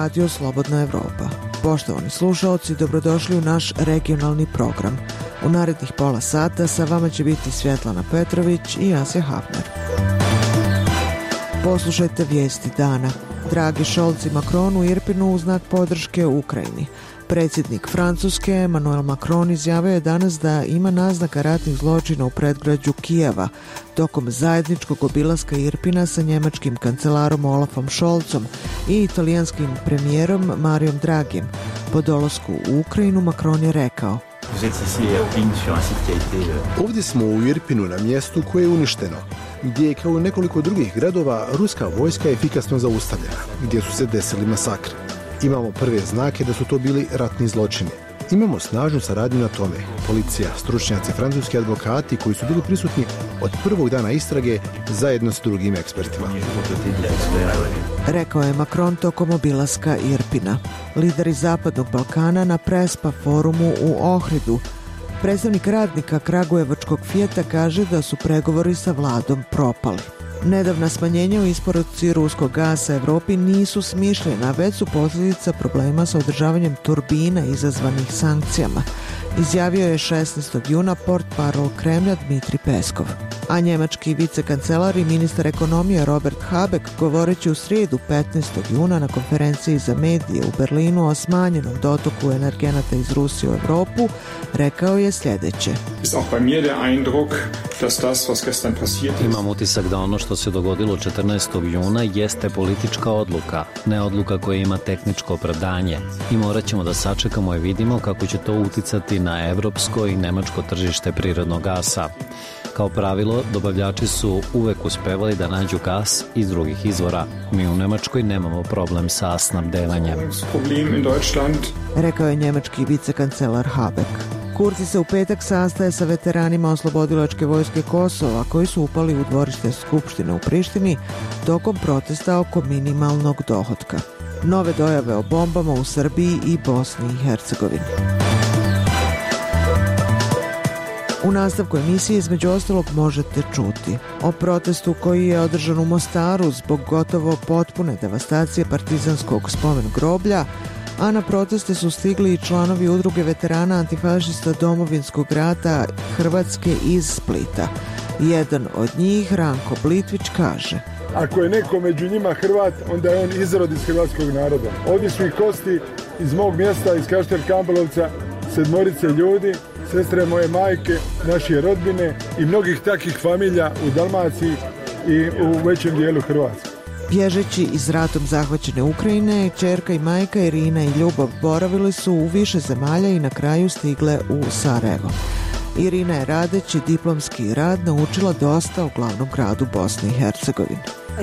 Radio Slobodna Evropa. Poštovani slušaoci, dobrodošli u naš regionalni program. U narednih pola sata sa vama će biti Svjetlana Petrović i Asja Hafner. Poslušajte vijesti dana. Dragi Scholz i Macron u Irpinu u znak podrške Ukrajini. Predsjednik Francuske Emmanuel Macron izjavio je danas da ima naznaka ratnih zločina u predgrađu Kijeva tokom zajedničkog obilaska Irpina sa njemačkim kancelarom Olafom Scholzom i italijanskim premijerom Mariom Draghijem. Po dolasku u Ukrajinu Macron je rekao: Ovdje smo u Irpinu na mjestu koje je uništeno, gdje je kao u nekoliko drugih gradova ruska vojska efikasno zaustavljena, gdje su se desili masakri. Imamo prve znake da su to bili ratni zločini. Imamo snažnu saradnju na tome. Policija, stručnjaci, francuski advokati koji su bili prisutni od prvog dana istrage zajedno s drugim ekspertima. Rekao je Macron tokom obilaska Irpina. Lideri Zapadnog Balkana na Prespa forumu u Ohridu. Predstavnik radnika kragujevačkog Fijata kaže da su pregovori sa vladom propali. Nedavna smanjenja u isporuci ruskog gasa Evropi nisu smišljena, već su posljedica problema sa održavanjem turbina izazvanih sankcijama, izjavio je 16. juna portparol Kremlja Dmitri Peskov. A njemački vicekancelar i ministar ekonomije Robert Habeck, govoreći u srijedu 15. juna na konferenciji za medije u Berlinu o smanjenom dotoku energenata iz Rusije u Evropu, rekao je sljedeće: Imam utisak da ono što se dogodilo 14. juna jeste politička odluka, ne odluka koja ima tehničko opravdanje, i morat ćemo da sačekamo i vidimo kako će to uticati na evropsko i nemačko tržište prirodnog gasa. Kao pravilo, dobavljači su uvek uspevali da nađu gas iz drugih izvora. Mi u Nemačkoj nemamo problem sa snabdevanjem. Rekao je njemački vicekancelar Habeck. Kurti se u petak sastaje sa veteranima Oslobodilačke vojske Kosova koji su upali u dvorište Skupštine u Prištini tokom protesta oko minimalnog dohotka. Nove dojave o bombama u Srbiji i Bosni i Hercegovini. U nastavku emisije između ostalog možete čuti o protestu koji je održan u Mostaru zbog gotovo potpune devastacije partizanskog spomen groblja, a na proteste su stigli i članovi udruge veterana antifašista Domovinskog rata Hrvatske iz Splita. Jedan od njih, Ranko Blitvić, kaže: Ako je neko među njima Hrvat, onda je on izrod iz hrvatskog naroda. Ovdje su i kosti iz mog mjesta, iz Kaštel Kambelovca, 7 ljudi, sestre moje majke, naše rodbine i mnogih takvih familija u Dalmaciji i u većem dijelu Hrvatske. Bježeći iz ratom zahvaćene Ukrajine, ćerka i majka Irina i Ljubav boravili su u više zemalja i na kraju stigle u Sarajevo. Irina je radeći diplomski rad naučila dosta u glavnom gradu Bosne i Hercegovine.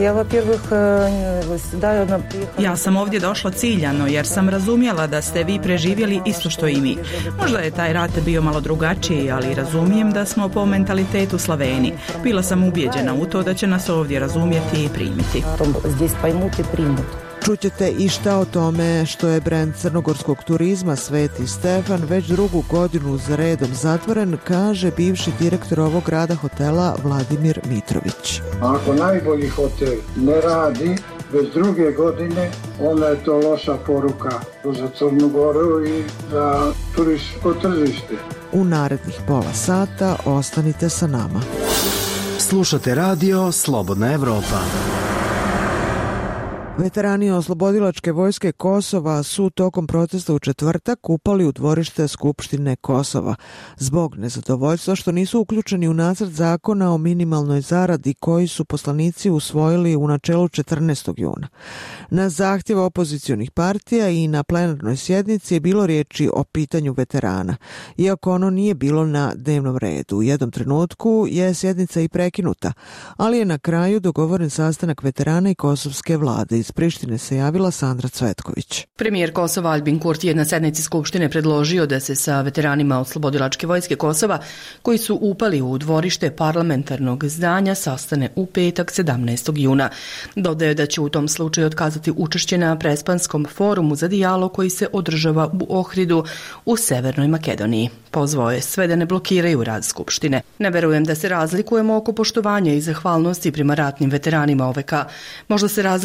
Ja sam ovdje došla ciljano jer sam razumjela da ste vi preživjeli isto što i mi. Možda je taj rat bio malo drugačiji, ali razumijem da smo po mentalitetu Slaveni. Bila sam ubijeđena u to da će nas ovdje razumjeti i primiti. Čućete i šta o tome što je brend crnogorskog turizma Sveti Stefan već drugu godinu za redom zatvoren, kaže bivši direktor ovog grada hotela Vladimir Mitrović. Ako najbolji hotel ne radi već druge godine, onda je to loša poruka za Crnu Goru i za turističko tržište. U narednih pola sata ostanite sa nama. Slušate radio Slobodna Evropa. Veterani Oslobodilačke vojske Kosova su tokom protesta u četvrtak upali u dvorište Skupštine Kosova zbog nezadovoljstva što nisu uključeni u nacrt zakona o minimalnoj zaradi koji su poslanici usvojili u načelu 14. juna. Na zahtjev opozicionih partija i na plenarnoj sjednici je bilo riječi o pitanju veterana, iako ono nije bilo na dnevnom redu. U jednom trenutku je sjednica i prekinuta, ali je na kraju dogovoren sastanak veterana i kosovske vlade. Iz Prištine se javila Sandra Cvetković. Premijer Kosova Albin Kurti je na sednici Skupštine predložio da se sa veteranima Oslobodilačke vojske Kosova koji su upali u dvorište parlamentarnog zdanja sastane u petak 17. juna. Dodaje da će u tom slučaju otkazati učešće na Prespanskom forumu za dijalog koji se održava u Ohridu u Severnoj Makedoniji. Pozvao je sve da ne blokiraju rad Skupštine. Ne verujem da se razlikujemo oko poštovanja i zahvalnosti prema ratnim veteranima OVK. Možda se razlikujemo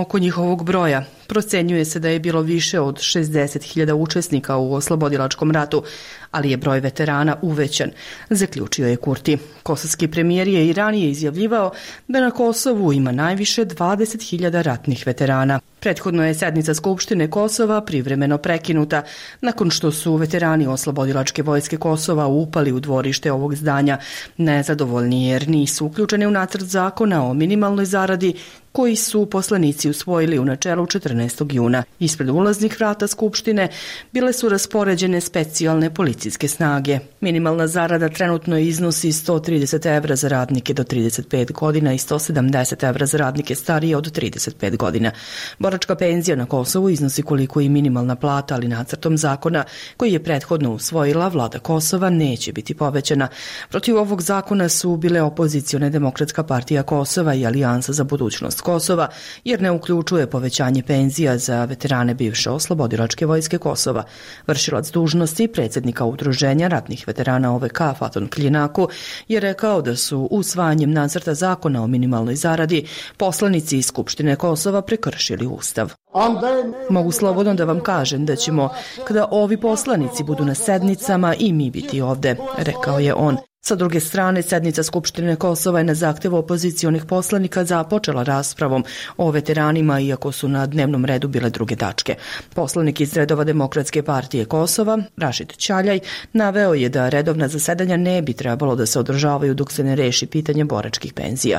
oko njihovog broja. Procenjuje se da je bilo više od 60.000 učesnika u oslobodilačkom ratu, ali je broj veterana uvećan, zaključio je Kurti. Kosovski premijer je i ranije izjavljivao da na Kosovu ima najviše 20.000 ratnih veterana. Prethodno je sednica Skupštine Kosova privremeno prekinuta nakon što su veterani oslobodilačke vojske Kosova upali u dvorište ovog zdanja, nezadovoljni jer nisu uključeni u nacrt zakona o minimalnoj zaradi koji su poslanici usvojili u načelu 14. juna. Ispred ulaznih vrata Skupštine bile su raspoređene specijalne policijske snage. Minimalna zarada trenutno iznosi 130 evra za radnike do 35 godina i 170 evra za radnike starije od 35 godina. Boračka penzija na Kosovu iznosi koliko i minimalna plata, ali nacrtom zakona koji je prethodno usvojila vlada Kosova neće biti povećana. Protiv ovog zakona su bile opozicione Demokratska partija Kosova i Alijansa za budućnost Kosova, jer ne uključuje povećanje penzija za veterane bivše oslobodilačke vojske Kosova. Vršilac dužnosti predsjednika udruženja ratnih veterana OVK Faton Kljinaku je rekao da su usvajanjem nacrta zakona o minimalnoj zaradi poslanici iz Skupštine Kosova prekršili Ustav. Mogu slobodno da vam kažem da ćemo, kada ovi poslanici budu na sednicama, i mi biti ovde, rekao je on. Sa druge strane, sednica Skupštine Kosova je na zahtev opozicionih poslanika započela raspravom o veteranima, iako su na dnevnom redu bile druge tačke. Poslanik iz redova Demokratske partije Kosova, Rašid Ćaljaj, naveo je da redovna zasedanja ne bi trebalo da se održavaju dok se ne reši pitanje boračkih penzija.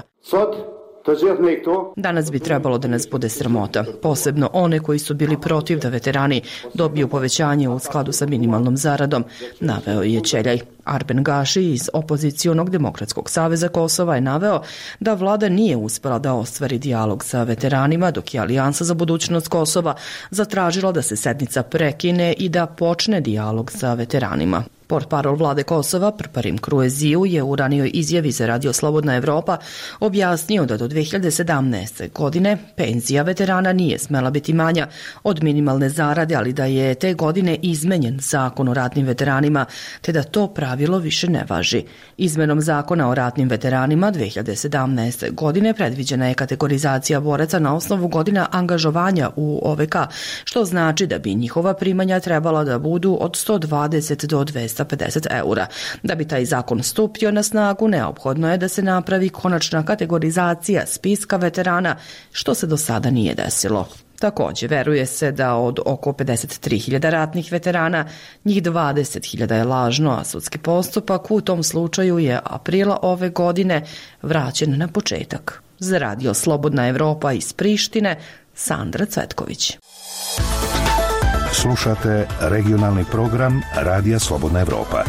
Danas bi trebalo da nas bude sramota, posebno one koji su bili protiv da veterani dobiju povećanje u skladu sa minimalnom zaradom, naveo je Ćeljaj. Arben Gaši iz opozicionog Demokratskog saveza Kosova je naveo da vlada nije uspela da ostvari dijalog sa veteranima, dok je Alijansa za budućnost Kosova zatražila da se sednica prekine i da počne dijalog sa veteranima. Portparol vlade Kosova, Prparim Krueziju, je u ranijoj izjavi za Radio Slobodna Evropa objasnio da do 2017. godine penzija veterana nije smela biti manja od minimalne zarade, ali da je te godine izmenjen zakon o ratnim veteranima, te da to pravilo više ne važi. Izmenom zakona o ratnim veteranima 2017. godine predviđena je kategorizacija boraca na osnovu godina angažovanja u OVK, što znači da bi njihova primanja trebala da budu od 120 do 250 eura. Da bi taj zakon stupio na snagu, neophodno je da se napravi konačna kategorizacija spiska veterana, što se do sada nije desilo. Također, veruje se da od oko 53.000 ratnih veterana, njih 20.000 je lažno, a sudski postupak u tom slučaju je aprila ove godine vraćen na početak. Za Radio Slobodna Evropa iz Prištine, Sandra Cvetković. Slušate regionalni program Radija Slobodna Evropa.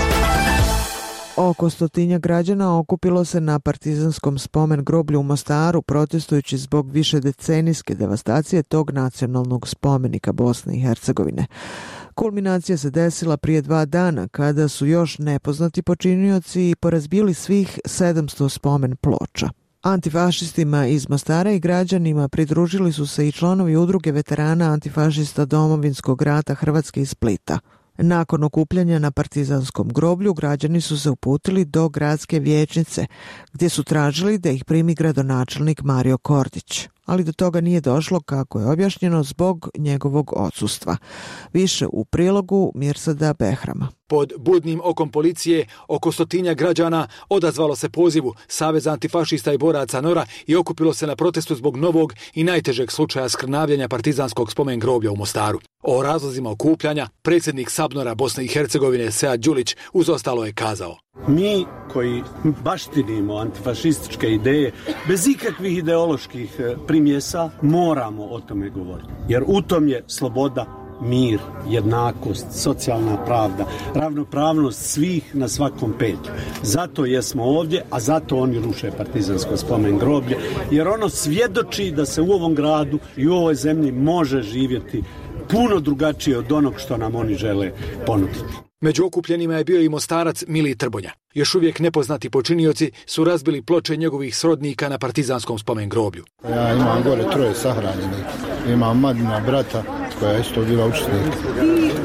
Oko 100 građana okupilo se na partizanskom spomen groblju u Mostaru protestujući zbog višedecenijske devastacije tog nacionalnog spomenika Bosne i Hercegovine. Kulminacija se desila prije 2 dana kada su još nepoznati počinioci porazbili svih 700 spomen ploča. Antifašistima iz Mostara i građanima pridružili su se i članovi udruge veterana antifašista Domovinskog rata Hrvatske iz Splita. Nakon okupljanja na partizanskom groblju, građani su se uputili do gradske vijećnice, gdje su tražili da ih primi gradonačelnik Mario Kordić. Ali do toga nije došlo, kako je objašnjeno, zbog njegovog odsustva. Više u prilogu Mirsada Behrama. Pod budnim okom policije oko 100 građana odazvalo se pozivu Saveza antifašista i boraca NORA i okupilo se na protestu zbog novog i najtežeg slučaja skrnavljenja partizanskog spomen groblja u Mostaru. O razlozima okupljanja predsjednik SABNOR-a Bosne i Hercegovine Sead Đulić uz ostalo je kazao: Mi koji baštinimo antifašističke ideje bez ikakvih ideoloških primjesa moramo o tome govoriti. Jer u tom je sloboda, mir, jednakost, socijalna pravda, ravnopravnost svih na svakom petlju. Zato jesmo ovdje, a zato oni ruše partizansko spomen groblje, jer ono svjedoči da se u ovom gradu i u ovoj zemlji može živjeti puno drugačije od onog što nam oni žele ponuditi. Među okupljenima je bio i Mostarac Milij Trbonja. Još uvijek nepoznati počinioci su razbili ploče njegovih srodnika na partizanskom spomen groblju. Ja imam gore 3 sahranjenih. Imam madina brata koja je isto bila učesnik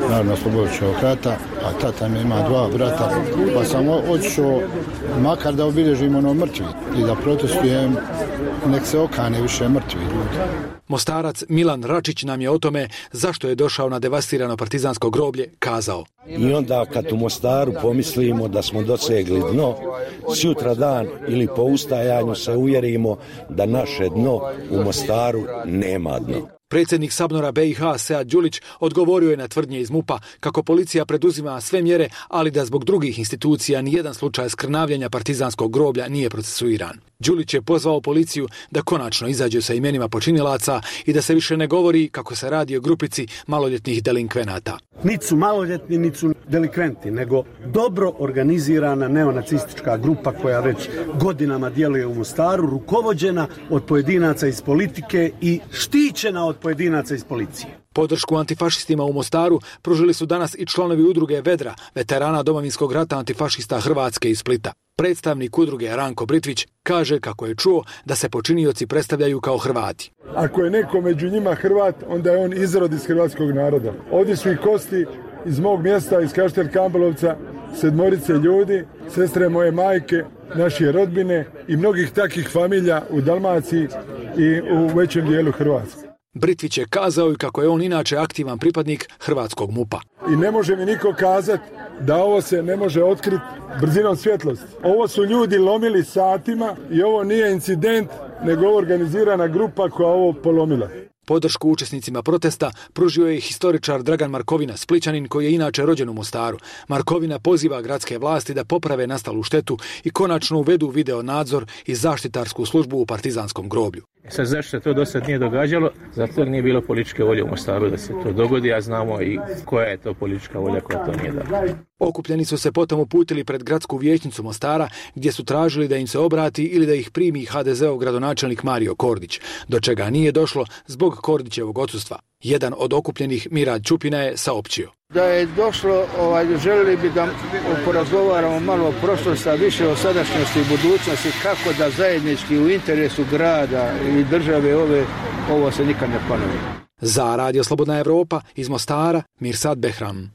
narodnooslobodilačkog rata, a tata mi ima 2 brata, pa sam otišao makar da obilježimo ono mrtvi i da protestujem, nek se okane više mrtvi ljudi. Mostarac Milan Račić nam je o tome zašto je došao na devastirano partizansko groblje kazao. I onda kad u Mostaru pomislimo da smo dosegli dno, sutra dan ili po ustajanju se uvjerimo da naše dno u Mostaru nema dno. Predsjednik Sabnora BiH Sead Đulić odgovorio je na tvrdnje iz MUP-a kako policija preduzima sve mjere, ali da zbog drugih institucija nijedan slučaj skrnavljenja partizanskog groblja nije procesuiran. Đulić je pozvao policiju da konačno izađe sa imenima počinilaca i da se više ne govori kako se radi o grupici maloljetnih delinkvenata. Niti su maloljetni, niti su delikventi, nego dobro organizirana neonacistička grupa koja već godinama djeluje u Mostaru, rukovođena od pojedinaca iz politike i štićena od pojedinaca iz policije. Podršku antifašistima u Mostaru pružili su danas i članovi udruge Vedra, veterana Domovinskog rata antifašista Hrvatske iz Splita. Predstavnik udruge Ranko Britvić kaže kako je čuo da se počinioci predstavljaju kao Hrvati. Ako je neko među njima Hrvat, onda je on izrod iz hrvatskog naroda. Ovdje su i kosti iz mog mjesta, iz Kaštel Kambelovca, 7 ljudi, sestre moje majke, naše rodbine i mnogih takvih familija u Dalmaciji i u većem dijelu Hrvatske. Britvić je kazao i kako je on inače aktivan pripadnik hrvatskog MUP-a. I ne može mi niko kazati da ovo se ne može otkriti brzinom svjetlosti. Ovo su ljudi lomili satima i ovo nije incident, nego organizirana grupa koja ovo polomila. Podršku učesnicima protesta pružio je historičar Dragan Markovina, Splićanin koji je inače rođen u Mostaru. Markovina poziva gradske vlasti da poprave nastalu štetu i konačno uvedu video nadzor i zaštitarsku službu u partizanskom groblju. Sad zašto se to do sad nije događalo? Zato jer nije bilo političke volje u Mostaru da se to dogodi, a znamo i koja je to politička volja koja to nije dala. Okupljeni su se potom uputili pred gradsku vijećnicu Mostara gdje su tražili da im se obrati ili da ih primi HDZ-ov gradonačelnik Mario Kordić, do čega nije došlo zbog Kordićevog odsustva. Jedan od okupljenih, Mirad Čupina, je saopćio. Da je došlo, željeli bi da porazgovaramo malo o prošlosti, a više o sadašnjosti i budućnosti, kako da zajednički u interesu grada i države ovo se nikad ne ponovi. Za Radio Slobodna Evropa iz Mostara, Mirsad Behram.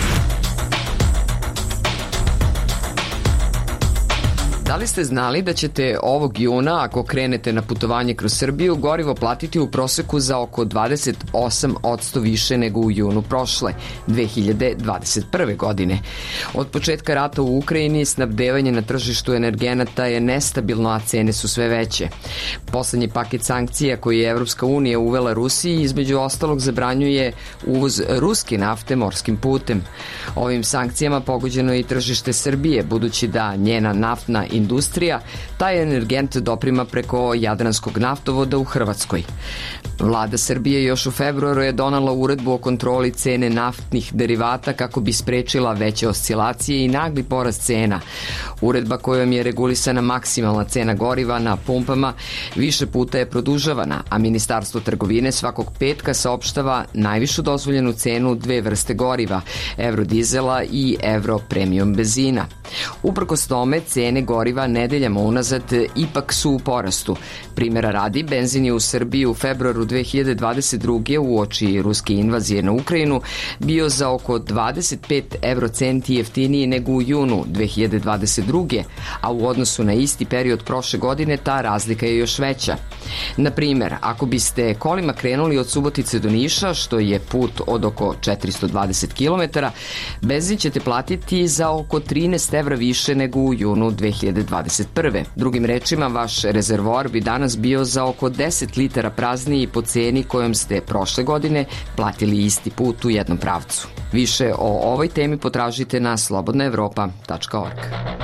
Da li ste znali da ćete ovog juna, ako krenete na putovanje kroz Srbiju, gorivo platiti u proseku za oko 28% više nego u junu prošle, 2021. godine? Od početka rata u Ukrajini snabdevanje na tržištu energenata je nestabilno, a cene su sve veće. Poslednji paket sankcija koji je Evropska unija uvela Rusiji između ostalog zabranjuje uvoz ruske nafte morskim putem. Ovim sankcijama pogođeno je i tržište Srbije, budući da njena naftna industrija taj energent doprima preko Jadranskog naftovoda u Hrvatskoj. Vlada Srbije još u februaru je donala uredbu o kontroli cene naftnih derivata kako bi sprečila veće oscilacije i nagli porast cena. Uredba kojom je regulisana maksimalna cena goriva na pumpama više puta je produžavana, a Ministarstvo trgovine svakog petka saopštava najvišu dozvoljenu cenu 2 vrste goriva, eurodizela i euro premium benzina. Uprkos tome, cene goriva nedeljama unazad ipak su u porastu. Primjera radi, benzin je u Srbiji u februaru 2022. uoči ruske invazije na Ukrajinu bio za oko 25 eurocenti jeftiniji nego u junu 2022. a u odnosu na isti period prošle godine ta razlika je još veća. Na primjer, ako biste kolima krenuli od Subotice do Niša, što je put od oko 420 km, benzin ćete platiti za oko 13 evra više nego u junu 2021. Drugim rečima, vaš rezervoar bi danas bio za oko 10 litara prazniji po ceni kojom ste prošle godine platili isti put u jednom pravcu. Više o ovoj temi potražite na slobodnaevropa.org.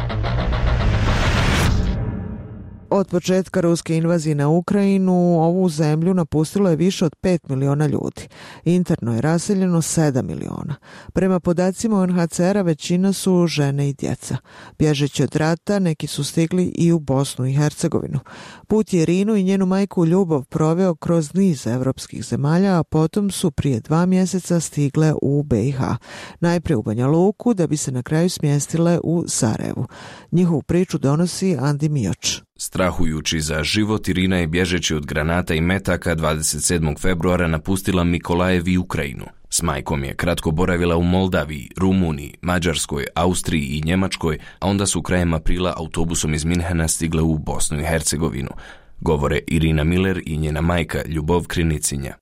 Od početka ruske invazije na Ukrajinu ovu zemlju napustilo je više od 5 miliona ljudi. Interno je raseljeno 7 miliona. Prema podacima UNHCR-a većina su žene i djeca. Bježeći od rata, neki su stigli i u Bosnu i Hercegovinu. Put je Irinu i njenu majku Ljubav proveo kroz niz evropskih zemalja, a potom su prije 2 mjeseca stigle u BiH. Najprije u Banja Luku, da bi se na kraju smjestile u Sarajevu. Njihovu priču donosi Andi Mioč. Strahujući za život, Irina je bježeći od granata i metaka 27. februara napustila Mikolajev i Ukrajinu. S majkom je kratko boravila u Moldaviji, Rumuniji, Mađarskoj, Austriji i Njemačkoj, a onda su krajem aprila autobusom iz Minhena stigle u Bosnu i Hercegovinu. Govore Irina Miller i njena majka Ljubov Krinicinja.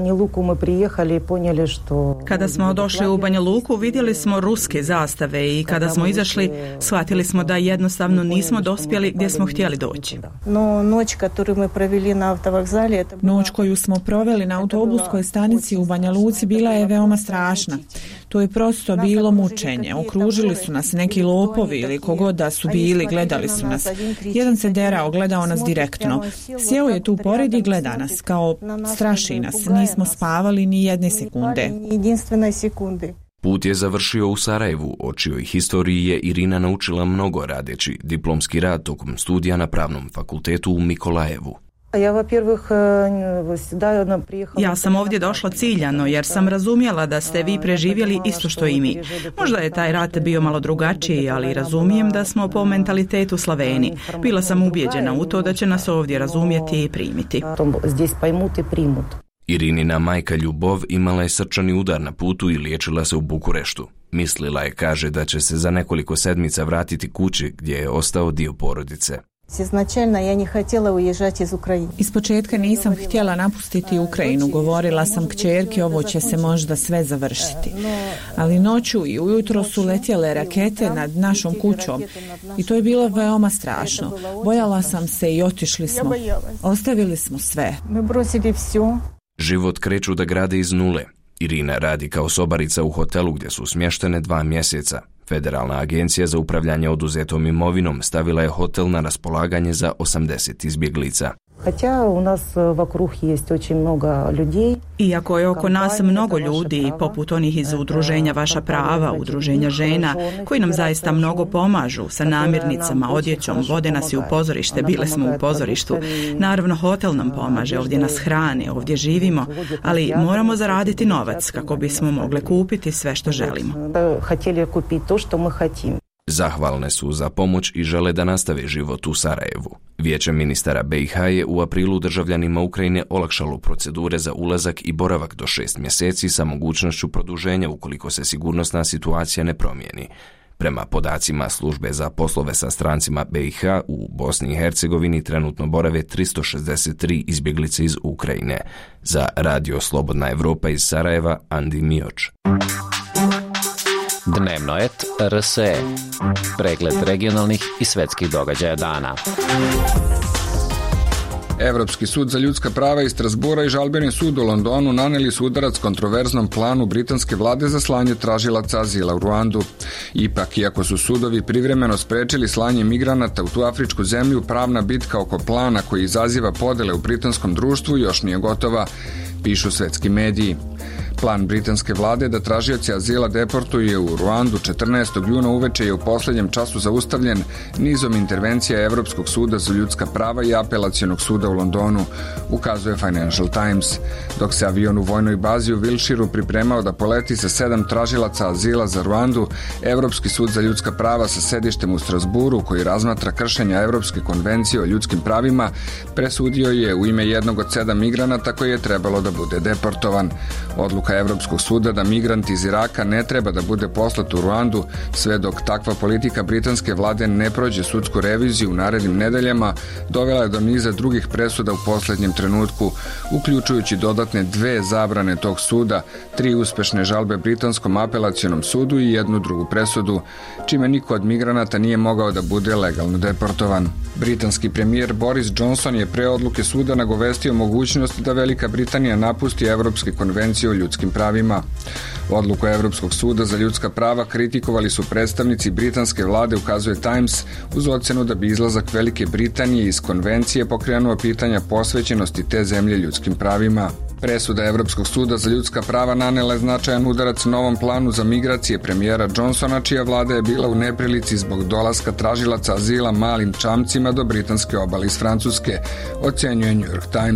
Kada smo došli u Banja Luku, vidjeli smo ruske zastave i kada smo izašli, shvatili smo da jednostavno nismo dospjeli gdje smo htjeli doći. Noć koju smo proveli na autobuskoj stanici u Banja Luci bila je veoma strašna. To je prosto bilo mučenje. Okružili su nas neki lopovi ili kogod da su bili, gledali su nas. Jedan se derao, gledao nas direktno. Sjeo je tu pored i gleda nas, kao straši nas. Nismo spavali ni jedne sekunde. Put je završio u Sarajevu, o čijoj historiji je Irina naučila mnogo radeći diplomski rad tokom studija na Pravnom fakultetu u Mikolajevu. Ja sam ovdje došla ciljano jer sam razumjela da ste vi preživjeli isto što i mi. Možda je taj rat bio malo drugačiji, ali razumijem da smo po mentalitetu Slaveni. Bila sam ubijeđena u to da će nas ovdje razumjeti i primiti. Irinina majka Ljubov imala je srčani udar na putu i liječila se u Bukureštu. Mislila je, kaže, da će se za nekoliko sedmica vratiti kući gdje je ostao dio porodice. Ispočetka nisam htjela napustiti Ukrajinu. Govorila sam kćerki, ovo će se možda sve završiti. Ali noću i ujutro su letjele rakete nad našom kućom i to je bilo veoma strašno. Bojala sam se i otišli smo. Ostavili smo sve. Život kreću da grade iz nule. Irina radi kao sobarica u hotelu gdje su smještene 2 mjeseca. Federalna agencija za upravljanje oduzetom imovinom stavila je hotel na raspolaganje za 80 izbjeglica. Iako je oko nas mnogo ljudi, poput onih iz udruženja Vaša prava, udruženja žena, koji nam zaista mnogo pomažu sa namirnicama, odjećom, vode nas i u pozorište, bile smo u pozorištu. Naravno, hotel nam pomaže, ovdje nas hrane, ovdje živimo, ali moramo zaraditi novac kako bismo mogli kupiti sve što želimo. Zahvalne su za pomoć i žele da nastave život u Sarajevu. Vijeće ministara BiH je u aprilu državljanima Ukrajine olakšalo procedure za ulazak i boravak do 6 mjeseci sa mogućnošću produženja ukoliko se sigurnosna situacija ne promijeni. Prema podacima službe za poslove sa strancima BiH u Bosni i Hercegovini trenutno borave 363 izbjeglice iz Ukrajine. Za Radio Slobodna Evropa iz Sarajeva, Andi Mioč. Dnevnoet RSE. Pregled regionalnih i svetskih događaja dana. Evropski sud za ljudska prava iz Strasbura i žalbeni sud u Londonu naneli su udarac kontroverznom planu britanske vlade za slanje tražilaca azila u Ruandu. Ipak, iako su sudovi privremeno sprečili slanje migranata u tu afričku zemlju, pravna bitka oko plana koji izaziva podele u britanskom društvu još nije gotova, pišu svetski mediji. Plan britanske vlade da tražioci azila deportuje u Ruandu 14. juna uveče je u posljednjem času zaustavljen nizom intervencija Evropskog suda za ljudska prava i apelacionog suda u Londonu, ukazuje Financial Times. Dok se avion u vojnoj bazi u Wiltshireu pripremao da poleti sa 7 tražilaca azila za Ruandu, Evropski sud za ljudska prava sa sedištem u Strasburu, koji razmatra kršenja Evropske konvencije o ljudskim pravima, presudio je u ime jednog od 7 migranata koji je trebalo da bude deportovan. Odluka Evropskog suda da migrant iz Iraka ne treba da bude poslat u Ruandu sve dok takva politika britanske vlade ne prođe sudsku reviziju u narednim nedeljama dovela je do niza drugih presuda u posljednjem trenutku, uključujući dodatne 2 zabrane tog suda, 3 uspešne žalbe britanskom apelacionom sudu i 1 drugu presudu, čime niko od migranata nije mogao da bude legalno deportovan. Britanski premijer Boris Johnson je pre odluke suda nagovestio mogućnost da Velika Britanija napusti Evropske konvencije o ljudskim pravima. Odluku Evropskog suda za ljudska prava kritikovali su predstavnici britanske vlade, ukazuje Times, uz ocjenu da bi izlazak Velike Britanije iz konvencije pokrenuo pitanja posvećenosti te zemlje ljudskim pravima. Presuda Evropskog suda za ljudska prava nanela je značajan udarac novom planu za migracije premijera Johnsona, čija vlada je bila u neprilici zbog dolaska tražilaca azila malim čamcima do britanske obale iz Francuske, ocjenjuje New York Times.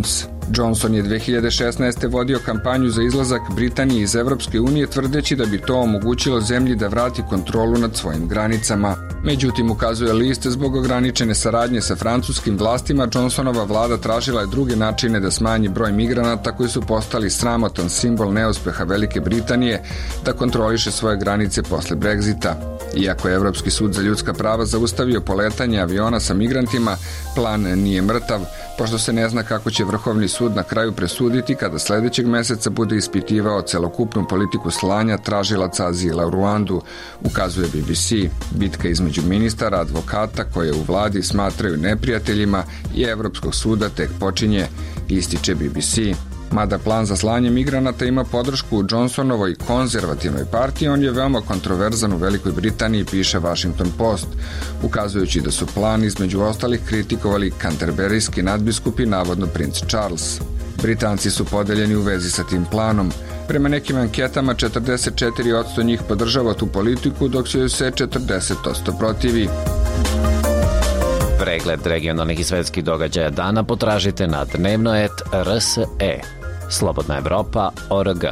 Johnson je 2016. vodio kampanju za izlazak Britanije iz Evropske unije tvrdeći da bi to omogućilo zemlji da vrati kontrolu nad svojim granicama. Međutim, ukazuje list, zbog ograničene saradnje sa francuskim vlastima, Johnsonova vlada tražila je druge načine da smanji broj migranata koji su postali sramotan simbol neuspeha Velike Britanije da kontroliše svoje granice posle Brexita. Iako je Evropski sud za ljudska prava zaustavio poletanje aviona sa migrantima, plan nije mrtav, pošto se ne zna kako će Vrhovni sud na kraju presuditi kada sledećeg meseca bude ispitivao celokupnu politiku slanja tražilaca azila u Ruandu, ukazuje BBC. Bitka između ministara, advokata koje u vladi smatraju neprijateljima i Evropskog suda tek počinje, ističe BBC. Mada plan za slanje migranata ima podršku u Johnsonovoj konzervativnoj partiji, on je veoma kontroverzan u Velikoj Britaniji, piše Washington Post, ukazujući da su plan između ostalih kritikovali kanterberijski nadbiskupi, navodno princ Charles. Britanci su podeljeni u vezi sa tim planom. Prema nekim anketama 44% njih podržava tu politiku, dok se 40% protivi. Pregled regionalnih i svetskih događaja dana potražite na dnevno.rs.e. Slobodna Evropa.org.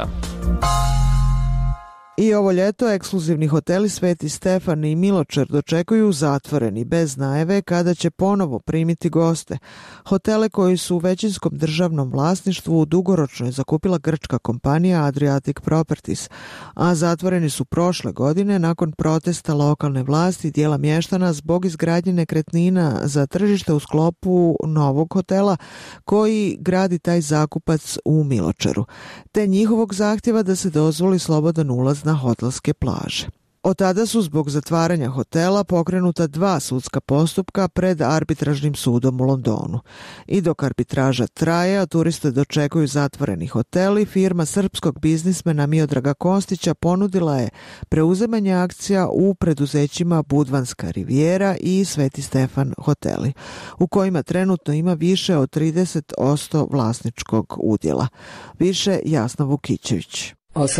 I ovo ljeto ekskluzivni hoteli Sveti Stefan i Miločer dočekuju zatvoreni, bez najave kada će ponovo primiti goste. Hotele koji su u većinskom državnom vlasništvu dugoročno je zakupila grčka kompanija Adriatic Properties, a zatvoreni su prošle godine nakon protesta lokalne vlasti i dijela mještana zbog izgradnje nekretnina za tržište u sklopu novog hotela koji gradi taj zakupac u Miločeru, te njihovog zahtjeva da se dozvoli slobodan ulaz na hotelske plaže. Od tada su zbog zatvaranja hotela pokrenuta 2 sudska postupka pred arbitražnim sudom u Londonu. I dok arbitraža traje, a turiste dočekuju zatvoreni hoteli, firma srpskog biznismena Miodraga Kostića ponudila je preuzimanje akcija u preduzećima Budvanska Rivijera i Sveti Stefan hoteli, u kojima trenutno ima više od 30% vlasničkog udjela. Više Jasna Vukićević.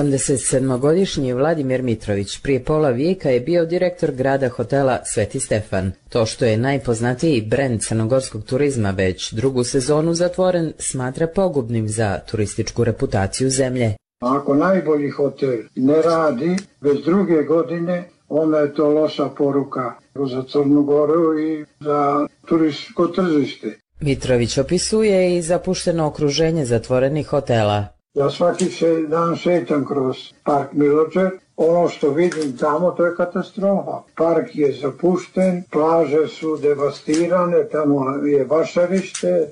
87-godišnji Vladimir Mitrović prije pola vijeka je bio direktor grada hotela Sveti Stefan. To što je najpoznatiji brend crnogorskog turizma već drugu sezonu zatvoren, smatra pogubnim za turističku reputaciju zemlje. Ako najbolji hotel ne radi već druge godine, onda je to loša poruka za Crnu Goru i za turističko tržište. Mitrović opisuje i zapušteno okruženje zatvorenih hotela. Ja svaki dan šetam kroz park Miločer, ono što vidim tamo to je katastrofa. Park je zapušten, plaže su devastirane, tamo je vašarište,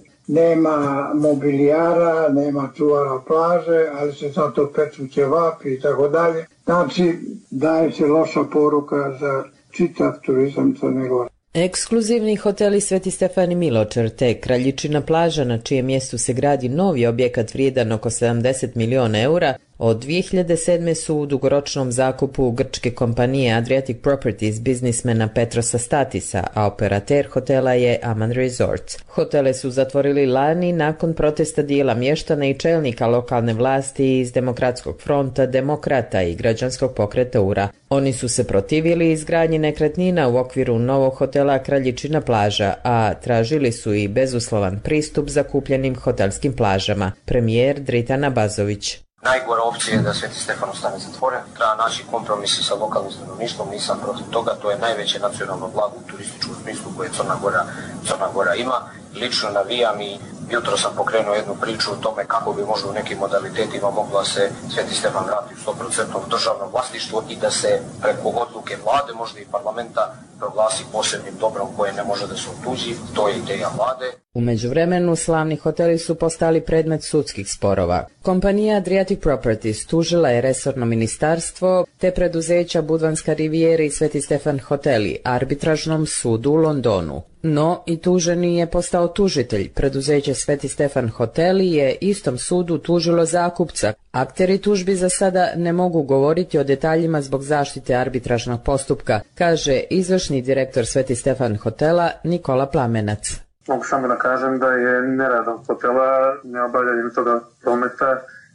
nema mobilijara, nema čuvara plaže, ali se zato peču ćevapi i tako dalje. Znači, daje se loša poruka za čitav turizam Crne Gore. Ekskluzivni hoteli Sveti Stefan i Miločer te Kraljičina plaža, na čijem mjestu se gradi novi objekat vrijedan oko 70 miliona eura, od 2007. su u dugoročnom zakupu grčke kompanije Adriatic Properties biznismena Petrosa Statisa, a operater hotela je Aman Resorts. Hotele su zatvorili lani nakon protesta dijela mještana i čelnika lokalne vlasti iz Demokratskog fronta, Demokrata i građanskog pokreta URA. Oni su se protivili izgradnji nekretnina u okviru novog hotela Kraljičina plaža, a tražili su i bezuslovan pristup zakupljenim hotelskim plažama. Premijer Dritan Abazović. Najgora opcija je da Sveti Stefan ostane zatvoren. Treba naći kompromisi sa lokalnim stanovništvom, nisam protiv toga, to je najveće nacionalno blago u turističkom smislu koje Crna Gora ima. Lično navijam i jutro sam pokrenuo jednu priču o tome kako bi možda u nekim modalitetima mogla se Sveti Stefan vratiti u 100% državno vlasništvo i da se preko odluke vlade, možda i parlamenta, proglasi posebnim dobrom koje ne može da se otuđi. To je ideja vlade. U međuvremenu slavni hoteli su postali predmet sudskih sporova. Kompanija Adriatic Properties tužila je resorno ministarstvo te preduzeća Budvanska Rivijera i Sveti Stefan hoteli arbitražnom sudu u Londonu. No i tuženi je postao tužitelj. Preduzeće Sveti Stefan hoteli je istom sudu tužilo zakupca. Akteri tužbi za sada ne mogu govoriti o detaljima zbog zaštite arbitražnog postupka, kaže izvršni direktor Sveti Stefan hotela Nikola Plamenac. Mogu samo da kažem da je neradom hotela, neobavljanjem toga prometa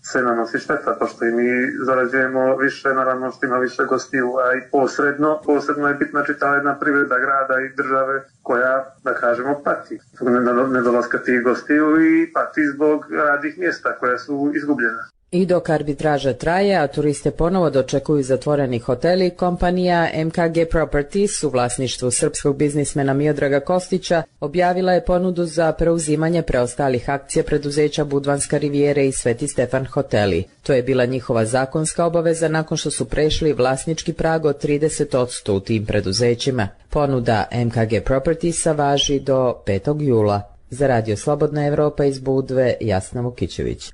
se nanosi šteta, pošto i mi zarađujemo više, naravno što ima više gostiju, a i posebno je bitna čitava jedna privreda grada i države koja, da kažemo, pati zbog nedolaska tih gostiju i pati zbog radnih mjesta koja su izgubljena. I dok arbitraža traje, a turiste ponovo dočekuju zatvoreni hoteli, kompanija MKG Properties u vlasništvu srpskog biznismena Miodraga Kostića objavila je ponudu za preuzimanje preostalih akcija preduzeća Budvanska Rivijere i Sveti Stefan hoteli. To je bila njihova zakonska obaveza nakon što su prešli vlasnički prag od 30% u tim preduzećima. Ponuda MKG Propertiesa važi do 5. jula. Za Radio Slobodna Evropa iz Budve, Jasna Vukićević.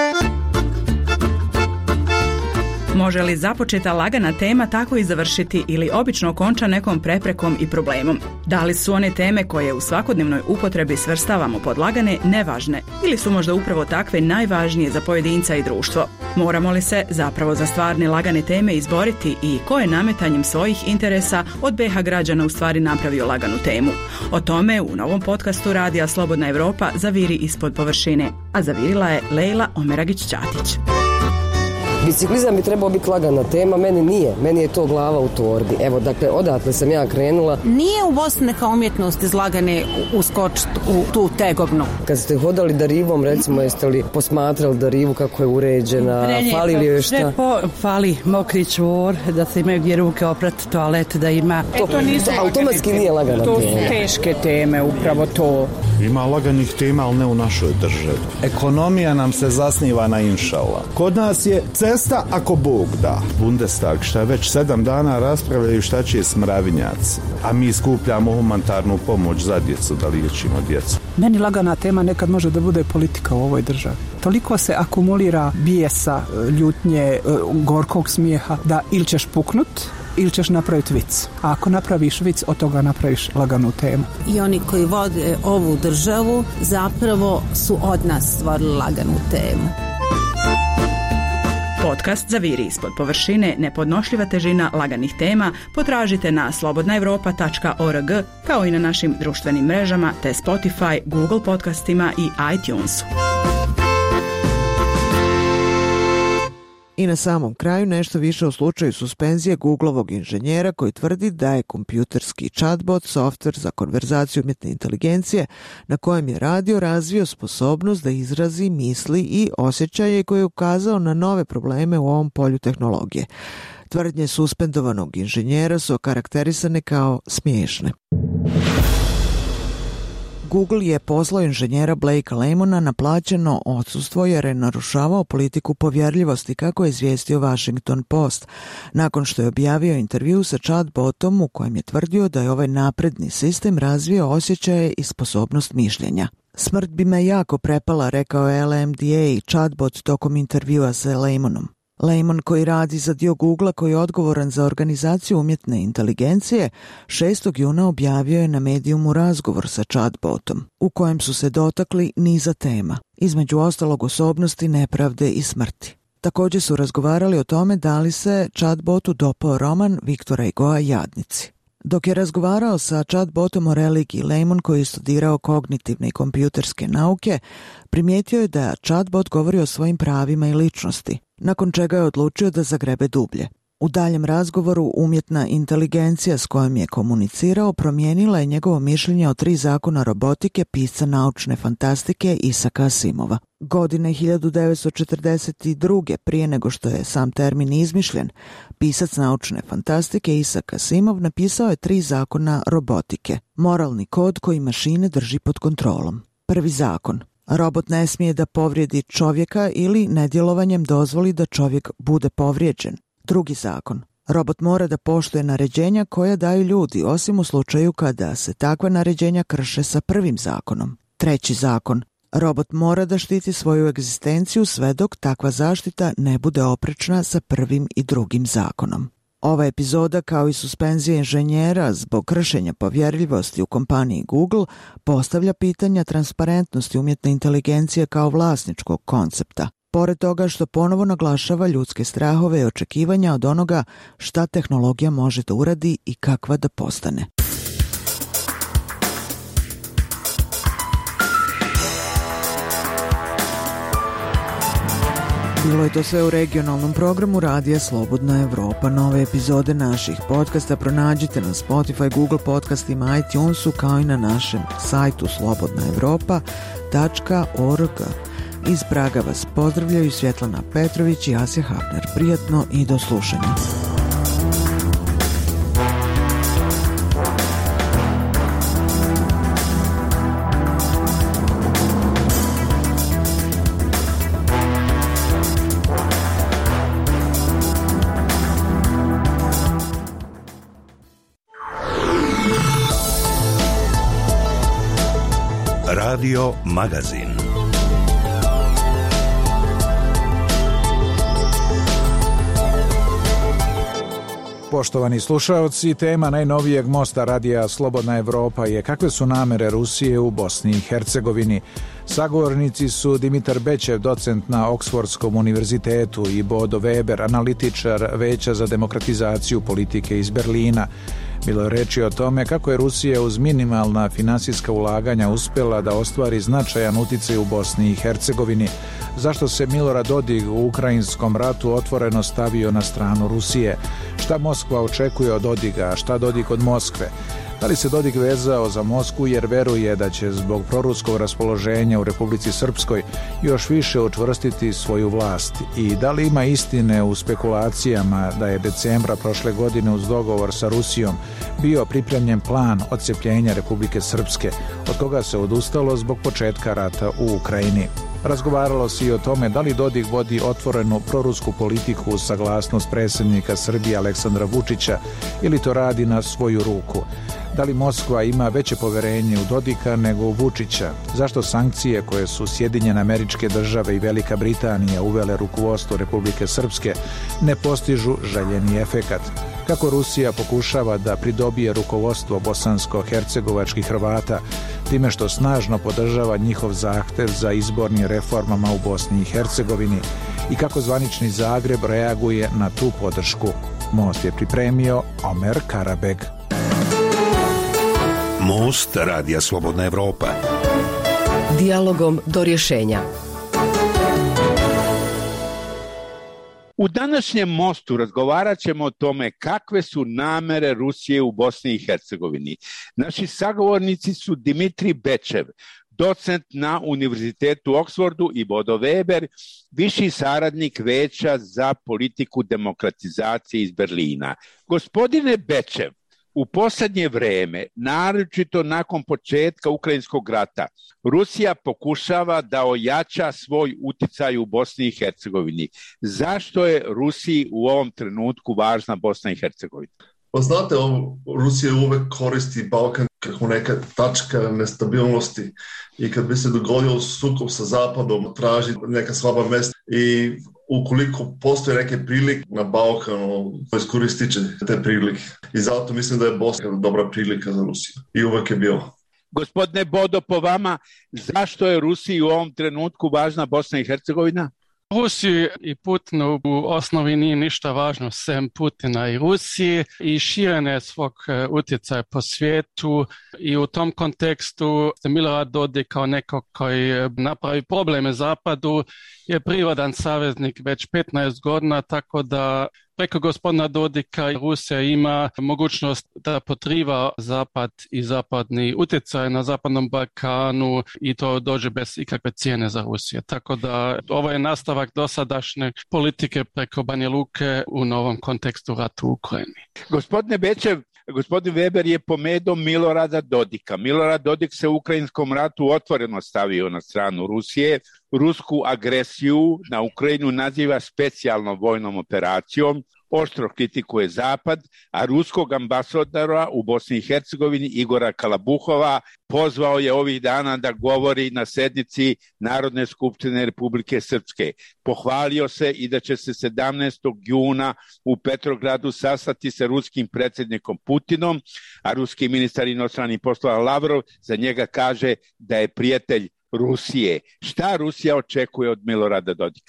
Može li započeta lagana tema tako i završiti ili obično konča nekom preprekom i problemom? Da li su one teme koje u svakodnevnoj upotrebi svrstavamo pod lagane nevažne ili su možda upravo takve najvažnije za pojedinca i društvo? Moramo li se zapravo za stvarne lagane teme izboriti i ko je nametanjem svojih interesa od BiH građana u stvari napravio laganu temu? O tome u novom podcastu Radija Slobodna Evropa Zaviri ispod površine, a zavirila je Lejla Omeragić-Ćatić. Biciklizam bi trebao biti lagana tema, meni nije. Meni je to glava u torbi. Evo, dakle, odatle sam ja krenula. Nije u Bosni neka umjetnost iz lagane uskočiti u tu tegobnu. Kad ste hodali Darivom, recimo, jeste li posmatrali Darivu kako je uređena? Fali li joj šta? Fali mokri čvor, da se imaju gdje ruke oprati, toalet, da ima... To automatski nije lagana tema. To su teške teme, upravo to. Ima laganih tema, ali ne u našoj državi. Ekonomija nam se zasniva na inšala. Kod nas je cesta ako Bog da. Bundestag šta već 7 dana raspravljaju šta će smravinjaci, a mi skupljamo humanitarnu pomoć za djecu, da liječimo djecu. Meni lagana tema nekad može da bude politika u ovoj državi. Toliko se akumulira bijesa, ljutnje, gorkog smijeha da ili ćeš puknut ili ćeš napraviti vic. A ako napraviš vic, od toga napraviš laganu temu. I oni koji vode ovu državu zapravo su od nas stvorili laganu temu. Podcast Zaviri ispod površine, nepodnošljiva težina laganih tema potražite na slobodnaevropa.org kao i na našim društvenim mrežama te Spotify, Google podcastima i iTunesu. I na samom kraju nešto više o slučaju suspenzije Googlovog inženjera koji tvrdi da je kompjuterski chatbot, softver za konverzaciju umjetne inteligencije na kojem je radio razvio sposobnost da izrazi misli i osjećaje koji je ukazao na nove probleme u ovom polju tehnologije. Tvrdnje suspendovanog inženjera su okarakterisane kao smiješne. Google je poslao inženjera Blakea Lemona na plaćeno odsustvo jer je narušavao politiku povjerljivosti, kako je izvijestio Washington Post, nakon što je objavio intervju sa chatbotom u kojem je tvrdio da je ovaj napredni sistem razvio osjećaje i sposobnost mišljenja. Smrt bi me jako prepala, rekao je LMDA chatbot tokom intervjua sa Lemonom. Lemon, koji radi za dio Googlea koji je odgovoran za organizaciju umjetne inteligencije, 6. juna objavio je na Mediumu razgovor sa chatbotom, u kojem su se dotakli niza tema, između ostalog osobnosti, nepravde i smrti. Također su razgovarali o tome da li se chatbotu dopao roman Viktora Hugoa Jadnici. Dok je razgovarao sa chatbotom o religiji, Lemon, koji je studirao kognitivne i kompjuterske nauke, primijetio je da chatbot govori o svojim pravima i ličnosti, nakon čega je odlučio da zagrebe dublje. U daljem razgovoru umjetna inteligencija s kojom je komunicirao promijenila je njegovo mišljenje o 3 zakona robotike pisca naučne fantastike Isaka Asimova. Godine 1942. prije nego što je sam termin izmišljen, pisac naučne fantastike Isak Asimov napisao je 3 zakona robotike, moralni kod koji mašine drži pod kontrolom. Prvi zakon: robot ne smije da povrijedi čovjeka ili nedjelovanjem dozvoli da čovjek bude povrijeđen. Drugi zakon: robot mora da poštuje naređenja koja daju ljudi, osim u slučaju kada se takva naređenja krše sa prvim zakonom. Treći zakon: robot mora da štiti svoju egzistenciju sve dok takva zaštita ne bude oprečna sa prvim i drugim zakonom. Ova epizoda, kao i suspenzija inženjera zbog kršenja povjerljivosti u kompaniji Google, postavlja pitanja transparentnosti umjetne inteligencije kao vlasničkog koncepta, pored toga što ponovo naglašava ljudske strahove i očekivanja od onoga šta tehnologija može da uradi i kakva da postane. Bilo je to sve u regionalnom programu Radija Slobodna Evropa. Nove epizode naših podcasta pronađite na Spotify, Google podcastima, iTunesu, kao i na našem sajtu slobodnaevropa.org. Iz Praga vas pozdravljaju Svjetlana Petrović i Asja Hafner. Prijatno i do slušanja. Radio Magazin. Poštovani slušaoci, tema najnovijeg mosta Radija Slobodna Evropa je kakve su namere Rusije u Bosni i Hercegovini. Sagovornici su Dimitar Bečev, docent na Oksfordskom univerzitetu, i Bodo Weber, analitičar Veća za demokratizaciju politike iz Berlina. Bilo je reči o tome kako je Rusija uz minimalna finansijska ulaganja uspjela da ostvari značajan uticaj u Bosni i Hercegovini, zašto se Milorad Dodik u ukrajinskom ratu otvoreno stavio na stranu Rusije, šta Moskva očekuje od Dodika, a šta Dodik od Moskve. Da li se Dodik vezao za Moskvu jer veruje da će zbog proruskog raspoloženja u Republici Srpskoj još više učvrstiti svoju vlast, i da li ima istine u spekulacijama da je decembra prošle godine uz dogovor sa Rusijom bio pripremljen plan odcepljenja Republike Srpske, od koga se odustalo zbog početka rata u Ukrajini. Razgovaralo se i o tome da li Dodik vodi otvorenu prorusku politiku uz saglasnost predsjednika Srbije Aleksandra Vučića ili to radi na svoju ruku. Da li Moskva ima veće poverenje u Dodika nego u Vučića? Zašto sankcije koje su Sjedinjene Američke Države i Velika Britanija uvele rukovodstvo Republike Srpske ne postižu željeni efekat? Kako Rusija pokušava da pridobije rukovodstvo bosansko-hercegovačkih Hrvata time što snažno podržava njihov zahtev za izbornim reformama u Bosni i Hercegovini, i kako zvanični Zagreb reaguje na tu podršku? Most je pripremio Omer Karabeg. Most Radija Slobodna Evropa. Dijalogom do rješenja. U današnjem mostu razgovarat ćemo o tome kakve su namere Rusije u Bosni i Hercegovini. Naši sagovornici su Dimitrij Bečev, docent na Univerzitetu u Oksfordu, i Bodo Weber, viši saradnik Veća za politiku demokratizacije iz Berlina. Gospodine Bečev, u posljednje vrijeme, naročito nakon početka Ukrajinskog rata, Rusija pokušava da ojača svoj utjecaj u Bosni i Hercegovini. Zašto je Rusiji u ovom trenutku važna Bosna i Hercegovina? Pa znate, Rusija uvek koristi Balkan kako neka tačka nestabilnosti, i kad bi se dogodio sukob sa Zapadom, traži neka slaba mesta, i ukoliko postoje neke prilike na Balkanu, iskoristit će te prilike. I zato mislim da je Bosna dobra prilika za Rusiju. I uvek je bilo. Gospodine Bodo, po vama, zašto je Rusiji u ovom trenutku važna Bosna i Hercegovina? Rusiji i Putinu u osnovi nije ništa važno sem Putina i Rusiji i širenje svog utjecaja po svijetu, i u tom kontekstu Milorad Dodik kao neko koji napravi probleme Zapadu je prirodan saveznik već 15 godina, tako da preko gospodina Dodika Rusija ima mogućnost da potriva Zapad i zapadni utjecaj na Zapadnom Balkanu, i to dođe bez ikakve cijene za Rusiju. Tako da ovo je nastavak dosadašnje politike preko Banja Luke u novom kontekstu rata u Ukrajini. Gospodine Bečev, gospodin Weber je pomenuo Milorada Dodika. Milorad Dodik se u ukrajinskom ratu otvoreno stavio na stranu Rusije. Rusku agresiju na Ukrajinu naziva specijalnom vojnom operacijom, oštro kritikuje Zapad, a ruskog ambasadora u Bosni i Hercegovini Igora Kalabuhova pozvao je ovih dana da govori na sednici Narodne skupštine Republike Srpske. Pohvalio se i da će se 17. juna u Petrogradu sastati sa ruskim predsjednikom Putinom, a ruski ministar inostranih poslova Lavrov za njega kaže da je prijatelj Rusije. Šta Rusija očekuje od Milorada Dodika?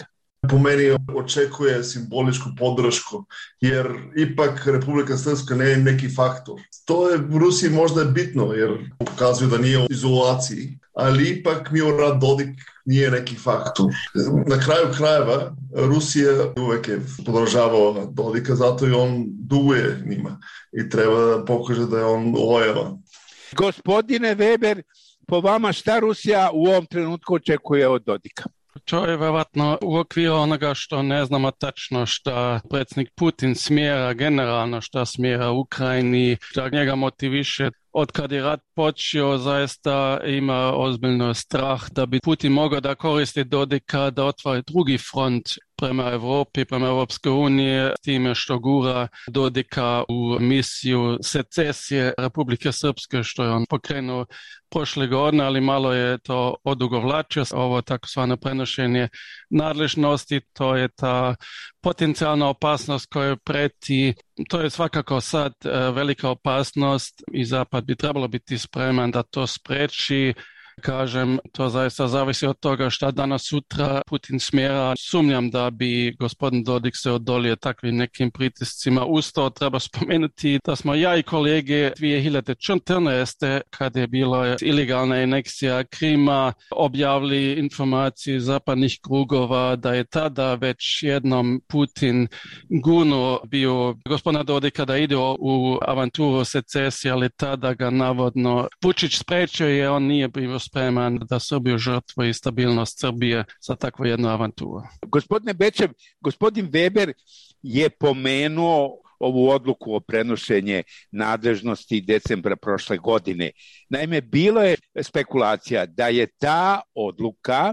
po meni očekuje simboličku podršku, jer ipak Republika Srpska ne je neki faktor. To je u Rusiji možda je bitno, jer pokazuju da nije u izolaciji, ali ipak Milorad Dodik nije neki faktor. Na kraju krajeva Rusija uvek je podržavao Dodika, zato i on duguje njima i treba da pokaže da je on lojalan. Gospodine Weber, po vama šta Rusija u ovom trenutku očekuje od Dodika? To je vjerovatno u okviru onoga što ne znamo tačno što predsjednik Putin smjera generalno, što smjera Ukrajini, što njega motiviše. Od kad je rat počeo, zaista ima ozbiljno strah da bi Putin mogao da koristi Dodika da otvori drugi front prema Evropi, prema Evropske unije, s time što gura Dodika u misiju secesije Republike Srpske, što je on pokrenuo prošle godine, ali malo je to odugovlačio. Ovo takozvano prenošenje nadležnosti, to je ta potencijalna opasnost koja preti. To je svakako sad velika opasnost i Zapad bi trebalo biti spreman da to spreči. Kažem, to zaista zavisi od toga šta danas sutra Putin smjera. Sumnjam da bi gospodin Dodik se odolio takvim nekim pritiscima. Uz to treba spomenuti da smo ja i kolege 2014. kad je bila ilegalna aneksija Krima objavili informaciju zapadnih krugova da je tada već jednom Putin gurnuo bio gospodina Dodika da ide u avanturu secesije, ali tada ga navodno Vučić sprečio jer on nije bio spreman da Srbiju žrtvuje i stabilnost Srbije za takvu jednu avanturu. Gospodine Bečev, gospodin Weber je pomenuo ovu odluku o prenošenje nadležnosti decembra prošle godine. Naime, bilo je spekulacija da je ta odluka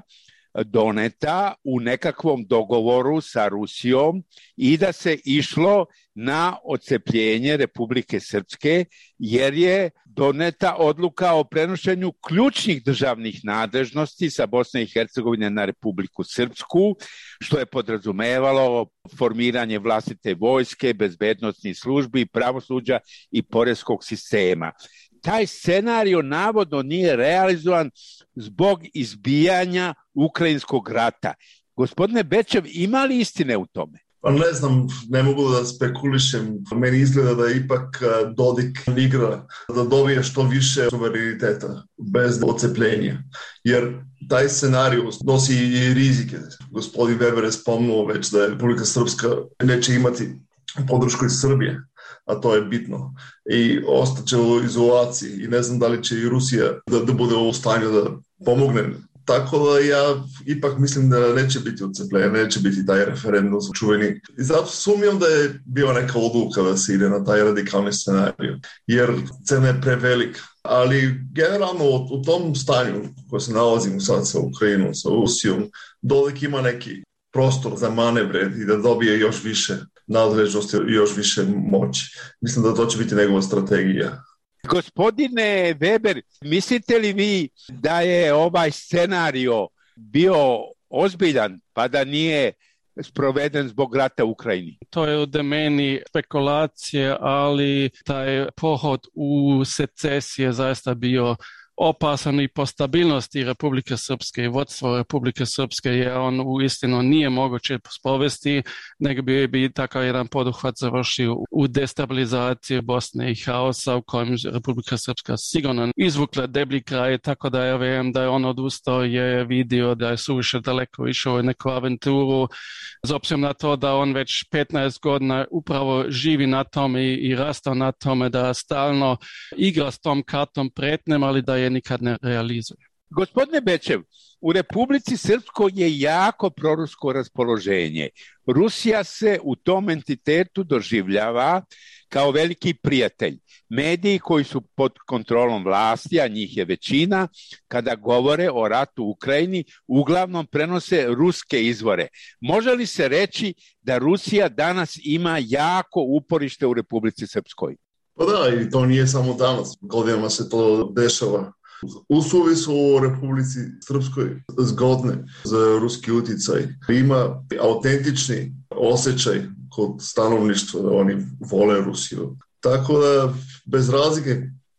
doneta u nekakvom dogovoru sa Rusijom i da se išlo na odcepljenje Republike Srpske, jer je doneta odluka o prenošenju ključnih državnih nadležnosti sa Bosne i Hercegovine na Republiku Srpsku, što je podrazumevalo formiranje vlastite vojske, bezbednosnih službi, pravosuđa i poreskog sistema. Taj scenario navodno nije realizovan zbog izbijanja ukrajinskog rata. Gospodine Bečev, ima li istine u tome? Pa ne znam, ne mogu da spekulišem. Meni izgleda da ipak Dodik igra da dobije što više suvereniteta bez odcepljenja. Jer taj scenarij nosi i rizike. Gospodin Weber je spomnuo već da je Republika Srpska neće imati podršku iz Srbije, a to je bitno. I ostaće u izolaciji i ne znam da li će i Rusija da bude u stanju da pomogne. Tako da ja ipak mislim da neće biti odcepljenja, neće biti taj referendum čuveni. I zato sumnjam da je bila neka odluka da se ide na taj radikalni scenarij, jer cena je prevelika. Ali generalno u tom stanju koje se nalazimo sad sa Ukrajinom, sa Rusijom, Dodik ima neki prostor za manevre i da dobije još više nadležnosti i još više moći. Mislim da to će biti njegova strategija. Gospodine Weber, mislite li vi da je ovaj scenario bio ozbiljan pa da nije sproveden zbog rata u Ukrajini? To je u domeni spekulacije, ali taj pohod u secesije zaista bio opasan i po stabilnosti Republike Srpske i vodstvo Republike Srpske, jer on uistinu nije moguće sprovesti, nego bi takav jedan poduhvat završio u destabilizaciji Bosne i haosa u kojem Republika Srpska sigurno izvukla deblji kraj, tako da ja vjerujem da je on odustao, je vidio da je suviše daleko išao u neku avanturu, s obzirom na to da on već 15 godina upravo živi na tome i rastao na tome da stalno igra s tom kartom pretnjem, ali da je nikad ne realizuje. Gospodine Bečev, u Republici Srpskoj je jako prorusko raspoloženje. Rusija se u tom entitetu doživljava kao veliki prijatelj. Mediji koji su pod kontrolom vlasti, a njih je većina, kada govore o ratu u Ukrajini, uglavnom prenose ruske izvore. Može li se reći da Rusija danas ima jako uporište u Republici Srpskoj? Pa da, i to nije samo danas. Godinama se to dešava. Uslovi su u Republici Srpskoj zgodne za ruski uticaj. Ima autentični osjećaj kod stanovništva da oni vole Rusiju. Tako da bez razlike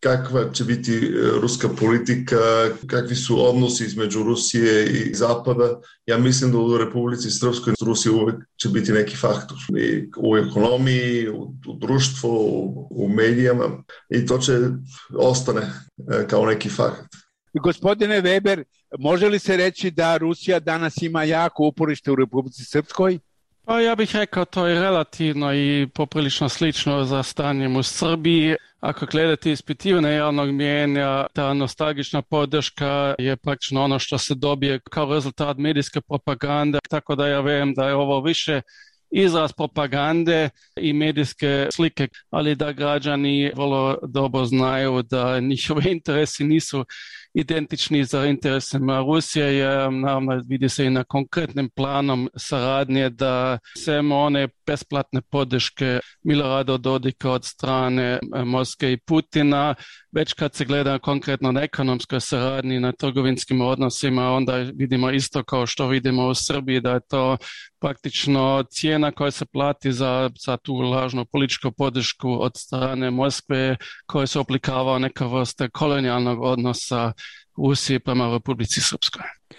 kakva će biti ruska politika, kakvi su odnosi između Rusije i Zapada. Ja mislim da u Republici Srpskoj Rusija uvek će biti neki faktor. I u ekonomiji, u društvu, u medijama i to će ostane kao neki fakt. Gospodine Weber, može li se reći da Rusija danas ima jako uporište u Republici Srpskoj? Pa ja bih rekao to je relativno i poprilično slično za stanjem u Srbiji. Ako gledate ispitivanje javnog mijenja, ta nostalgična podrška je praktično ono što se dobije kao rezultat medijske propagande, tako da ja vjerujem da je ovo više izraz propagande i medijske slike, ali da građani vrlo dobro znaju da njihovi interesi nisu identični za interesima Rusije, jer naravno vidi se i na konkretnim planom saradnje da samo one besplatne podrške Milorada Dodika od strane Moskve i Putina, već kad se gleda konkretno na ekonomskoj saradnji, na trgovinskim odnosima, onda vidimo isto kao što vidimo u Srbiji, da je to praktično cijena koja se plati za tu lažnu političku podršku od strane Moskve, koja se oblikava neka vrsta kolonijalnog odnosa Rusije prema Republici Srpskoj.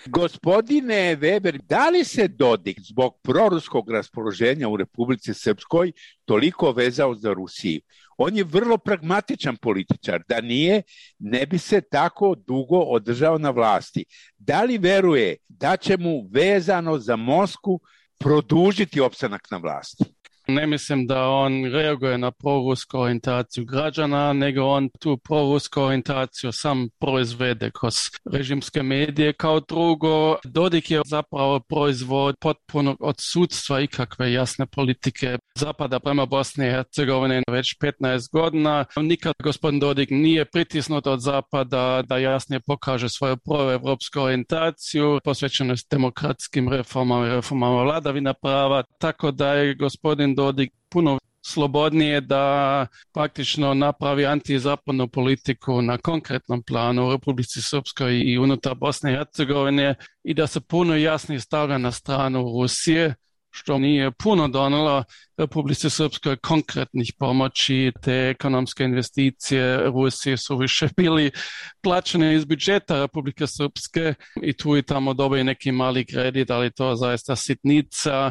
Gospodine Weber, da li se Dodik zbog proruskog raspoloženja u Republici Srpskoj toliko vezao za Rusiju? On je vrlo pragmatičan političar, da nije, ne bi se tako dugo održao na vlasti. Da li veruje da će mu vezano za Moskvu produžiti opstanak na vlasti? Ne mislim da on reaguje na prorusku orijentaciju građana, nego on tu prorusku orijentaciju sam proizvede kroz režimske medije. Kao drugo, Dodik je zapravo proizvod potpunog odsudstva ikakve jasne politike Zapada prema Bosni i Hercegovini već 15 godina. Nikad gospodin Dodik nije pritisnut od Zapada da jasnije pokaže svoju proevropsku orijentaciju, posvećenost demokratskim reformama i reformama vladavina prava, tako da je gospodin Dodik puno slobodnije da praktično napravi antizapadnu politiku na konkretnom planu u Republici Srpskoj i unutar Bosne i Hercegovine i da se puno jasnije stavlja na stranu Rusije, što nije puno donelo Republici Srpskoj konkretnih pomoći. Te ekonomske investicije Rusije su više bili plaćene iz budžeta Republike Srpske i tu i tamo dobije neki mali kredit, ali to zaista sitnica.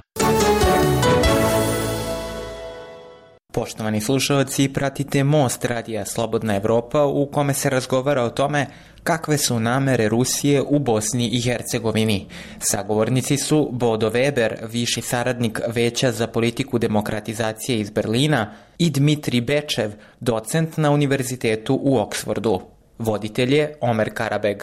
Poštovani slušalci, pratite Most radija Slobodna Evropa u kome se razgovara o tome kakve su namere Rusije u Bosni i Hercegovini. Sagovornici su Bodo Weber, viši saradnik Veća za politiku demokratizacije iz Berlina, i Dmitri Bečev, docent na univerzitetu u Oksfordu. Voditelj je Omer Karabeg.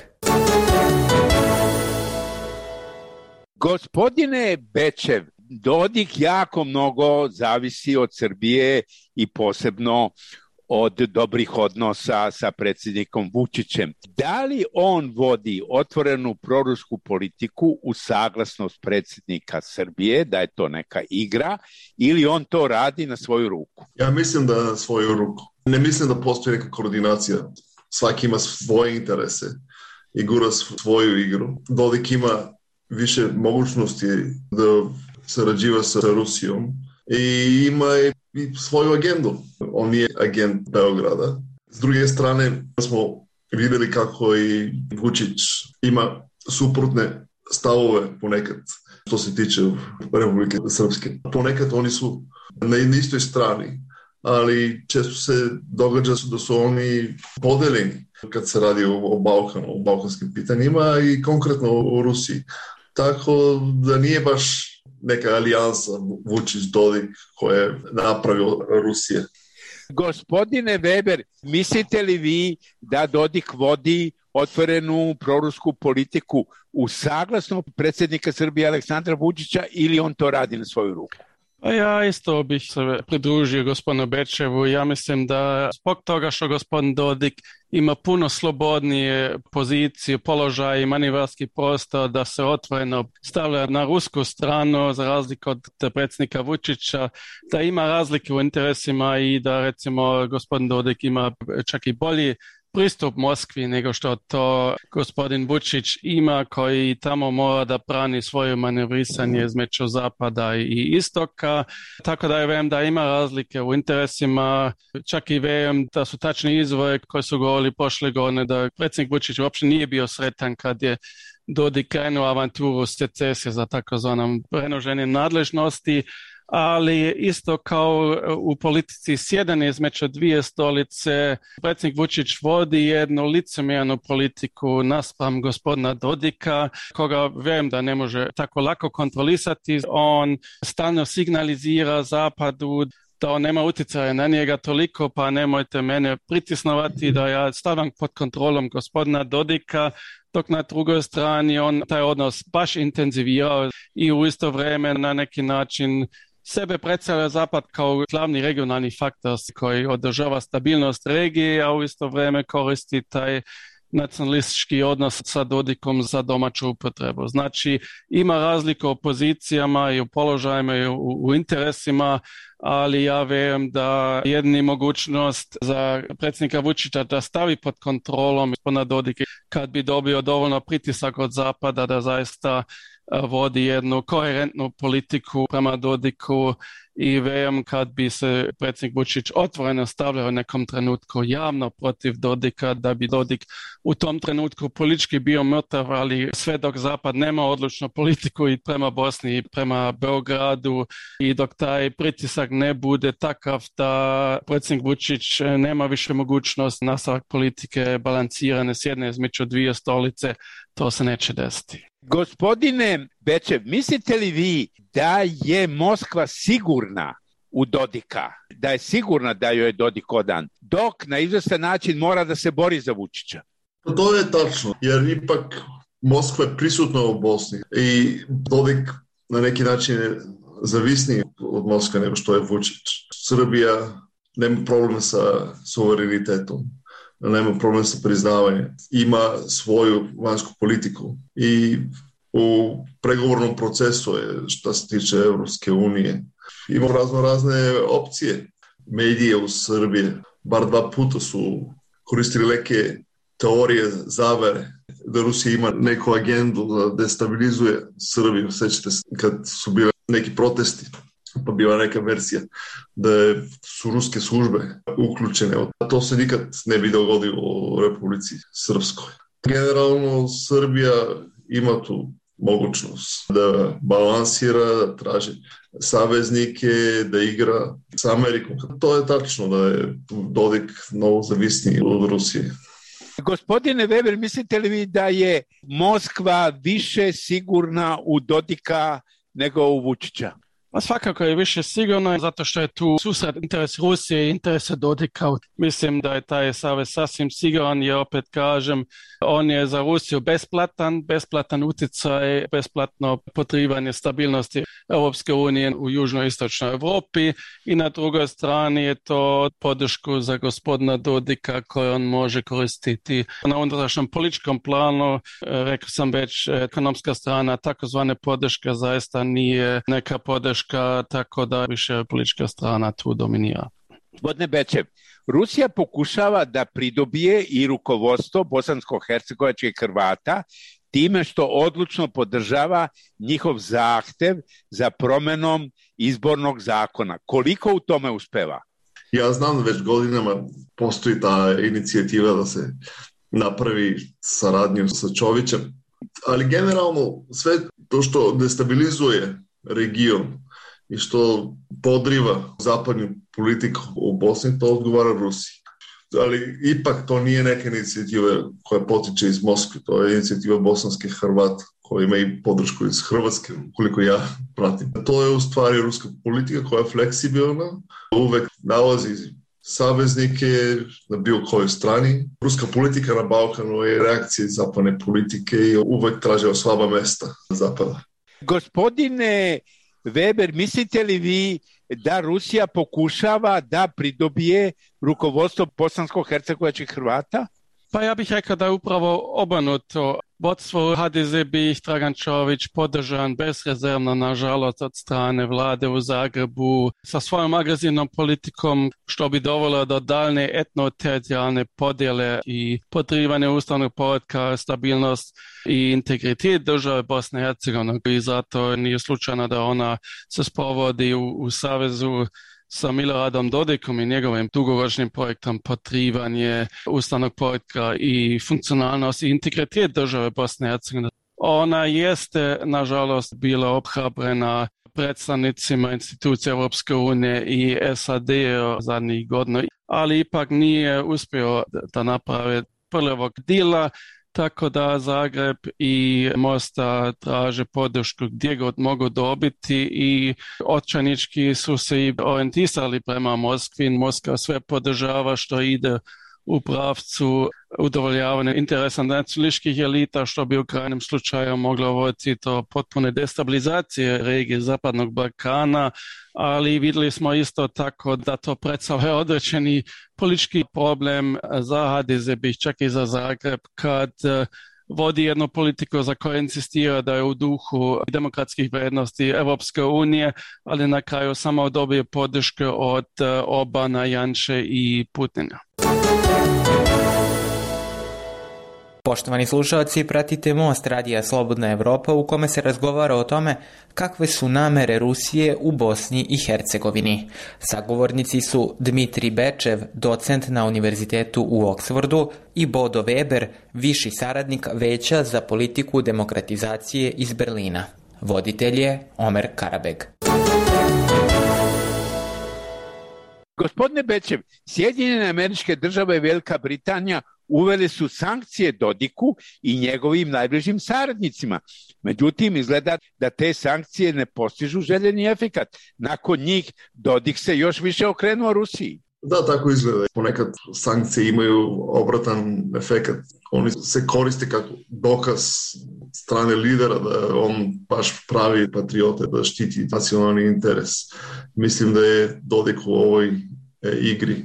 Gospodine Bečev, Dodik jako mnogo zavisi od Srbije i posebno od dobrih odnosa sa predsjednikom Vučićem. Da li on vodi otvorenu prorusku politiku u saglasnost predsjednika Srbije, da je to neka igra, ili on to radi na svoju ruku? Ja mislim da na svoju ruku. Ne mislim da postoji neka koordinacija. Svaki ima svoje interese i gura svoju igru. Dodik ima više mogućnosti da sarađiva sa Rusijom i ima i svoju agendu. On nije agent Beograda. S druge strane smo vidjeli kako i Vučić ima suprotne stavove ponekad što se tiče Republike Srpske. Ponekad oni su na istoj strani, ali često se događa da su oni podeljeni kad se radi o Balkanu, o balkanskim pitanjima i konkretno o Rusiji. Tako da nije baš neka alijansa Vučić-Dodik koja je napravio Rusije. Gospodine Weber, mislite li vi da Dodik vodi otvorenu prorusku politiku u saglasnost predsjednika Srbije Aleksandra Vučića ili on to radi na svoju ruku? Ja isto bih se pridružio gospodinu Bečevu. Ja mislim da zbog toga što gospodin Dodik ima puno slobodnije pozicije, položaj i manevarski prostor da se otvoreno stavlja na rusku stranu za razliku od predsjednika Vučića, da ima razlike u interesima i da recimo gospodin Dodik ima čak i bolji pristup Moskvi nego što to gospodin Vučić ima, koji tamo mora da brani svoje manevrisanje između zapada i istoka. Tako da vem da ima razlike u interesima, čak i vem da su tačni izvori koji su govorili prošle godine da predsjednik Vučić uopće nije bio sretan kad je Dodik krenuo avanturu secesije za takozvanom prenoženjem nadležnosti, ali isto kao u politici sjedanje između dvije stolice, predsjednik Vučić vodi jednu licemjernu politiku naspram gospodina Dodika, koga vem da ne može tako lako kontrolisati. On stalno signalizira zapadu da on nema utjecaja na njega toliko, pa nemojte mene pritisnovati da ja stavim pod kontrolom gospodina Dodika, dok na drugoj strani on taj odnos baš intenzivirao i u isto vrijeme na neki način sebe predstavlja zapad kao glavni regionalni faktor koji održava stabilnost regije, a u isto vrijeme koristi taj nacionalistički odnos sa Dodikom za domaću upotrebu. Znači, ima razlika u pozicijama i u položajima i u interesima, ali ja vjerujem da jedini mogućnost za predsjednika Vučića da stavi pod kontrolom gospodina Dodika kad bi dobio dovoljno pritisak od zapada da zaista vodi jednu koherentnu politiku prema Dodiku i vjerujem kad bi se predsjednik Vučić otvoreno stavljao u nekom trenutku javno protiv Dodika, da bi Dodik u tom trenutku politički bio mrtav, ali sve dok zapad nema odlučnu politiku i prema Bosni i prema Beogradu i dok taj pritisak ne bude takav da predsjednik Vučić nema više mogućnost nastavak politike balansirane s jedne između dvije stolice, to se neće desiti. Gospodine Bečev, mislite li vi da je Moskva sigurna u Dodika, da je sigurna da joj je Dodik odan, dok na izvestan način mora da se bori za Vučića? To je tačno, jer ipak Moskva je prisutna u Bosni i Dodik na neki način je zavisniji od Moskve nego što je Vučić. Srbija nema problem sa suverenitetom, nema problem sa priznavanjem, ima svoju vanjsku politiku i u pregovornom procesu je što se tiče Evropske unije. Ima razne opcije. Medije u Srbiji bar 2 puta su koristili neke teorije zavere da Rusija ima neku agendu da destabilizuje Srbiju. Sećate se kad su bile neki protesti, pa bila neka verzija da su ruske službe uključene. To se nikad ne bi dogodilo u Republici Srpskoj. Generalno Srbija ima tu mogućnost da balansira, da traži saveznike, da igra s Amerikom. To je tačno da je Dodik mnogo zavisniji od Rusije. Gospodine Weber, mislite li vi da je Moskva više sigurna u Dodika nego u Vučića? Pa svakako je više sigurno, zato što je tu susret interes Rusije i interese Dodika. Mislim da je taj savez sasvim siguran, jer opet kažem, on je za Rusiju besplatan utjecaj, besplatno potrivanje stabilnosti Europske unije u južno-istočnoj Europi i na drugoj strani je to podršku za gospodina Dodika koju on može koristiti na unutrašnjem političkom planu. Rekao sam već, ekonomska strana takozvane podrške zaista nije neka podrška, tako da više politička strana tu dominira. Gospodine Bečev, Rusija pokušava da pridobije i rukovodstvo bosansko-hercegovačkih Hrvata time što odlučno podržava njihov zahtev za promenom izbornog zakona. Koliko u tome uspeva? Ja znam da već godinama postoji ta inicijativa da se napravi saradnju sa Čovićem, ali generalno sve to što destabilizuje region i što podriva zapadnu politiku u Bosni, to odgovara Rusiji. Ali ipak to nije neka inicijativa koja potiče iz Moskve, to je inicijativa bosanskih Hrvata koja ima i podršku iz Hrvatske, koliko ja pratim. To je u stvari ruska politika koja je fleksibilna, uvek nalazi saveznike na bilo kojoj strani. Ruska politika na Balkanu je reakcija zapadne politike i uvek traže slaba mesta zapada. Gospodine Weber, mislite li vi da Rusija pokušava da pridobije rukovodstvo bosansko-hercegovačkih Hrvata? Pa ja bih rekao da je upravo obrnuto. Vodstvo HDZ bi Dragan Čović podržan bezrezervno, nažalost, od strane vlade u Zagrebu sa svojom agresivnom politikom, što bi dovelo do daljne etno-teritorijalne podjele i podrivanje ustavnog poretka, stabilnost i integritet države Bosne i Hercegovine. I zato nije slučajno da ona se sprovodi u savezu sa Miloradom Dodikom i njegovim dugoročnim projektom podrivanje ustavnog poretka i funkcionalnost i integritet države Bosne i Hercegovine. Ona jeste, nažalost, bila obhrabrena predstavnicima institucija Europske unije i SAD zadnjih godina, ali ipak nije uspio da naprave prvog dila, tako da Zagreb i Mostar traže podršku gdje god mogu dobiti i očajnički su se i orijentisali prema Moskvi. Moskva sve podržava što ide u pravcu udovoljavanja interesa nacionalističkih elita, što bi u krajnjem slučaju moglo voditi do potpune destabilizacije regije Zapadnog Balkana, ali vidjeli smo isto tako da to predstavlja određeni politički problem za HDZ, čak i za Zagreb, kad vodi jednu politiku za koju insistira da je u duhu demokratskih vrijednosti Europske unije, ali na kraju samo dobije podršku od Obama, Janše i Putina. Poštovani slušalci, pratite Most radija Slobodna Evropa u kome se razgovara o tome kakve su namere Rusije u Bosni i Hercegovini. Sagovornici su Dmitri Bečev, docent na Univerzitetu u Oksfordu, i Bodo Weber, viši saradnik Veća za politiku demokratizacije iz Berlina. Voditelj je Omer Karabeg. Gospodine Bečev, Sjedinjene Američke Države i Velika Britanija uveli su sankcije Dodiku i njegovim najbližim saradnicima. Međutim, izgleda da te sankcije ne postižu željeni efekat. Nakon njih Dodik se još više okrenuo Rusiji. Da, tako izgleda. Ponekad sankcije imaju obratan efekat. Oni se koriste kao dokaz strane lidera da on baš pravi patriote, da štiti nacionalni interes. Mislim da je Dodik u ovoj igri,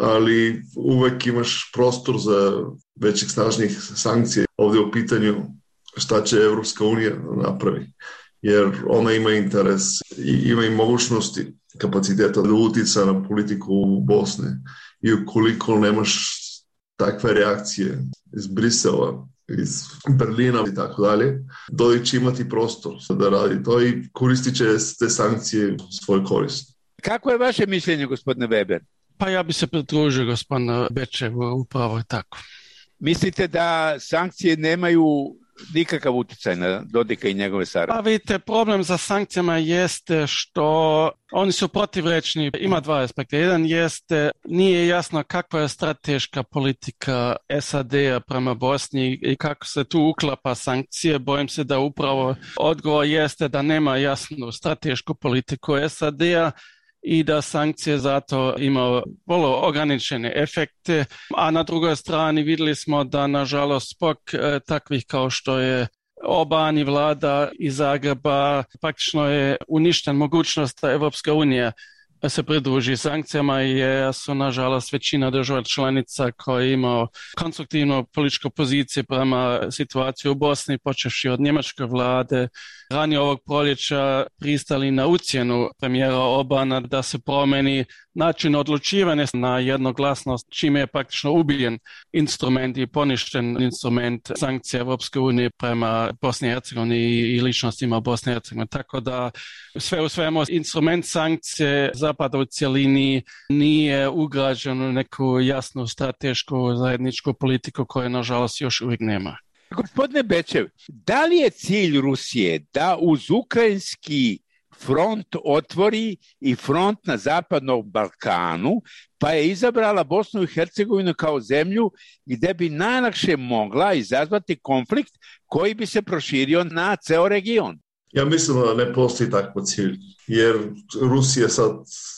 ali uvek imaš prostor za većih snažnih sankcija. Ovdje u pitanju šta će Evropska unija napravi, jer ona ima interes i ima i mogućnosti, kapaciteta da utica na politiku u Bosne. I ukoliko nemaš takve reakcije iz Brisela, iz Berlina i tako dalje, Dodik će imati prostor da radi to i koristit će te sankcije u svoj korist. Kako je vaše mišljenje, gospodine Weber? Pa ja bi se pridružio gospodinu Bečevu, upravo je tako. Mislite da sankcije nemaju nikakav utjecaj na Dodika i njegove saradnike? Pa vidite, problem za sankcijama jeste što oni su protivrečni. Ima dva aspekta. Jedan jeste, nije jasno kakva je strateška politika SAD-a prema Bosni i kako se tu uklapa sankcije. Bojim se da upravo odgovor jeste da nema jasnu stratešku politiku SAD-a i da sankcije zato imaju vrlo ograničene efekte, a na drugoj strani vidjeli smo da nažalost zbog takvih kao što je Oban i vlada iz Zagreba praktično je uništen mogućnost da Evropska unija se pridruži sankcijama jer su nažalost većina država članica koji imaju konstruktivnu političku poziciju prema situaciji u Bosni, počevši od njemačke vlade, ranije ovog proljeća pristali na ucjenu premijera Obana da se promeni način odlučivanja na jednoglasnost, čime je praktično ubijen instrument i poništen instrument sankcija Evropske unije prema Bosni i Hercegovini i ličnostima Bosne i Hercegovine. Tako da sve u svemu instrument sankcije Zapada u cjelini nije ugrađen u neku jasnu stratešku zajedničku politiku koju nažalost još uvijek nema. Gospodine Bečev, da li je cilj Rusije da uz ukrajinski front otvori i front na Zapadnom Balkanu, pa je izabrala Bosnu i Hercegovinu kao zemlju gdje bi najlakše mogla izazvati konflikt koji bi se proširio na ceo region? Ja mislim da ne postoji takav cilj, jer Rusija je sad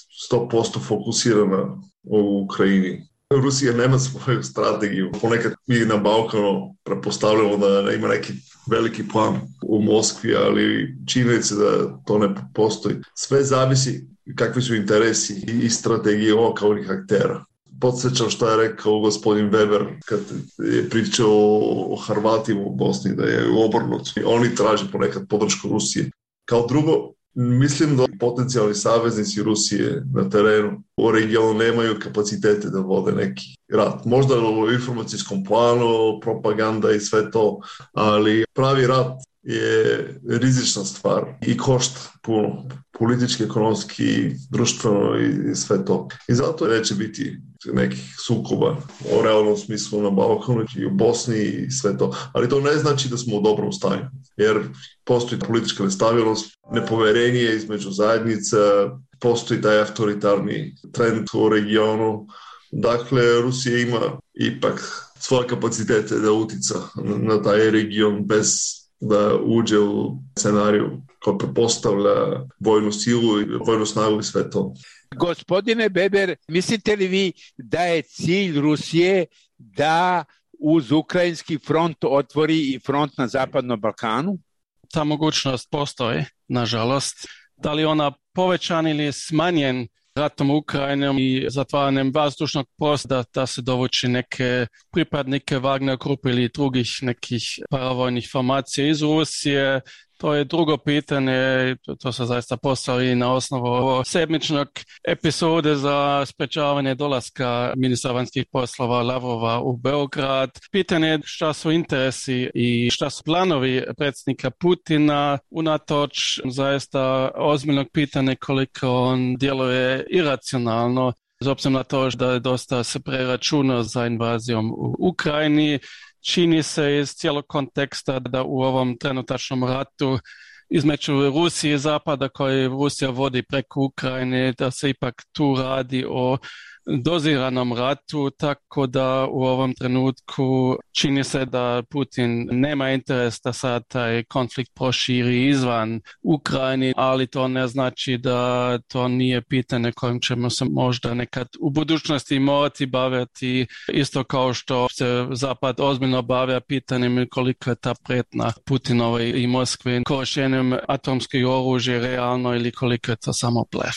100% fokusirana u Ukrajini. Rusija nema svoju strategiju. Ponekad mi na Balkanu prepostavljamo da ima neki veliki plan u Moskvi, ali činjenica da to ne postoji. Sve zavisi kakvi su interesi i strategije lokalnih aktera. podsjećam što je rekao gospodin Weber kad je pričao o Hrvatima u Bosni, da je obrnuto. Oni traže ponekad podršku Rusije. Kao drugo, mislim da potencijalni saveznici Rusije na terenu u regionu nemaju kapacitete da vode neki rat. Možda u informacijskom planu, propaganda i sve to, ali pravi rat je rizična stvar i košta puno, politički, ekonomski, društveno i sve to. I zato neće biti nekih sukoba u realnom smislu na Balkanu i u Bosni i sve to. Ali to ne znači da smo u dobrom stanju, jer postoji politička nestabilnost, nepoverenje između zajednica, postoji taj autoritarni trend u regionu. Dakle, Rusija ima ipak svoje kapacitete da utica na taj region bez da uđe u scenariju koji prepostavlja vojnu silu i vojnu snagu i sve to. Gospodine Weber, mislite li vi da je cilj Rusije da uz ukrajinski front otvori i front na Zapadnom Balkanu? Ta mogućnost postoji, nažalost. Da li ona povećan ili smanjen ratom Ukrajinom i zatvaranjem vazdušnog prostora da se dovuči neke pripadnike Wagner grupe ili drugih nekih paravojnih formacija iz Rusije. To je drugo pitanje, to se zaista postavi na osnovu sedmičnog epizode za sprečavanje dolaska ministra vanjskih poslova Lavrova u Beograd. Pitanje je šta su interesi i šta su planovi predsjednika Putina, unatoč zaista ozbiljnog pitanja koliko on djeluje iracionalno, s obzirom na to da je dosta se preračunao za invazijom u Ukrajini. Čini se iz cijelog konteksta da u ovom trenutačnom ratu između Rusije i Zapada koji Rusija vodi preko Ukrajine, da se ipak tu radi o doziranom ratu, tako da u ovom trenutku čini se da Putin nema interes da sad taj konflikt proširi izvan Ukrajine, ali to ne znači da to nije pitanje kojim ćemo se možda nekad u budućnosti morati baviti, isto kao što se Zapad ozbiljno bavlja pitanjem koliko je ta prijetnja Putinove i Moskve korištenjem atomskih oružja realno ili koliko je to samo blef.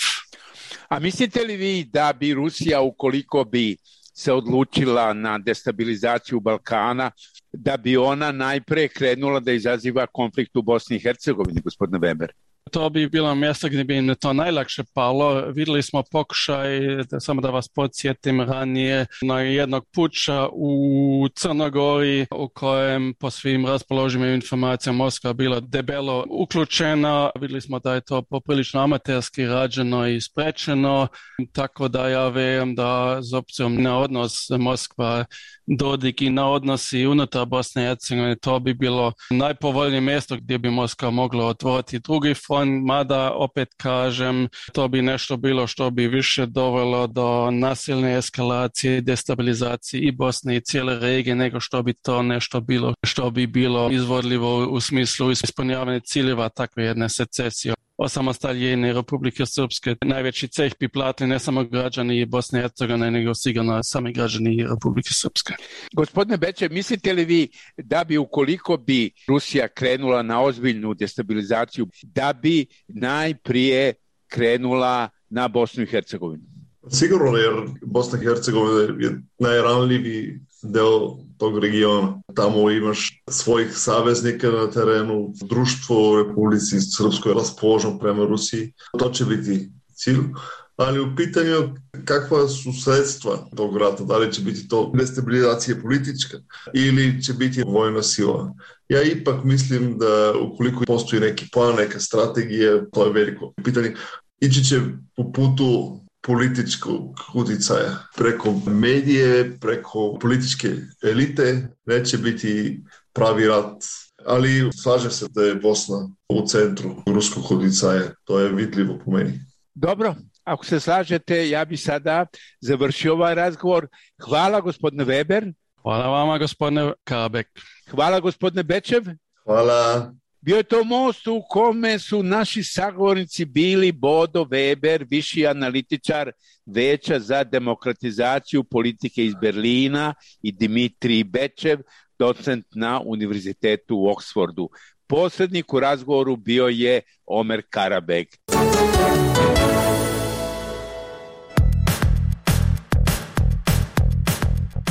A mislite li vi da bi Rusija, ukoliko bi se odlučila na destabilizaciju Balkana, da bi ona najpre krenula da izaziva konflikt u Bosni i Hercegovini, gospodine Weber? To bi bilo mjesto gdje bi im to najlakše palo. Vidjeli smo pokušaj, samo da vas podsjetim, ranije na jednog puča u Crnogori u kojem po svim raspoloživim informacijama Moskva bila debelo uključena. Vidjeli smo da je to poprilično amaterski rađeno i sprečeno, tako da ja vjerujem da s obzirom na odnos Moskva Dodik i na odnosi unutar Bosne i Hercegovine, to bi bilo najpovoljnije mjesto gdje bi Moskva mogla otvoriti drugi front, mada opet kažem, to bi nešto bilo što bi više dovelo do nasilne eskalacije i destabilizacije i Bosne i cijele regije nego što bi to nešto bilo što bi bilo izvodljivo u smislu ispunjavanja ciljeva takve jedne secesije. Osamostaljenje Republike Srpske najveći ceh bi platili ne samo građani Bosne i Hercegovine, nego sigurno sami građani Republike Srpske. Gospodine Bečev, mislite li vi da bi ukoliko bi Rusija krenula na ozbiljnu destabilizaciju, da bi najprije krenula na Bosnu i Hercegovinu? Sigurno, jer Bosna i Hercegovina je najranljiviji deo tog regiona. Tamo imaš svojih saveznika na terenu, društvo u Republici Srpskoj raspoloženo prema Rusiji. To će biti cilj. Ali u pitanju kakva su sredstva tog rata, da li će biti to destabilizacija politička ili će biti vojna sila. Ja ipak mislim da ukoliko postoji neki plan, neka strategija, to je veliko pitanje. Ići će po putu političkog utjecaja preko medije, preko političke elite, neće biti pravi rat. Ali slažem se da je Bosna u centru ruskog utjecaja, to je vidljivo po meni. Dobro, ako se slažete, ja bi sada završio ovaj razgovor. Hvala gospodine Weber. Hvala vama gospodine Kabek. Hvala gospodine Bečev. Hvala. Bio je to most u kome su naši sagovornici bili Bodo Weber, viši analitičar Veća za demokratizaciju politike iz Berlina, i Dimitrij Bečev, docent na Univerzitetu u Oksfordu. Posrednik u razgovoru bio je Omer Karabek.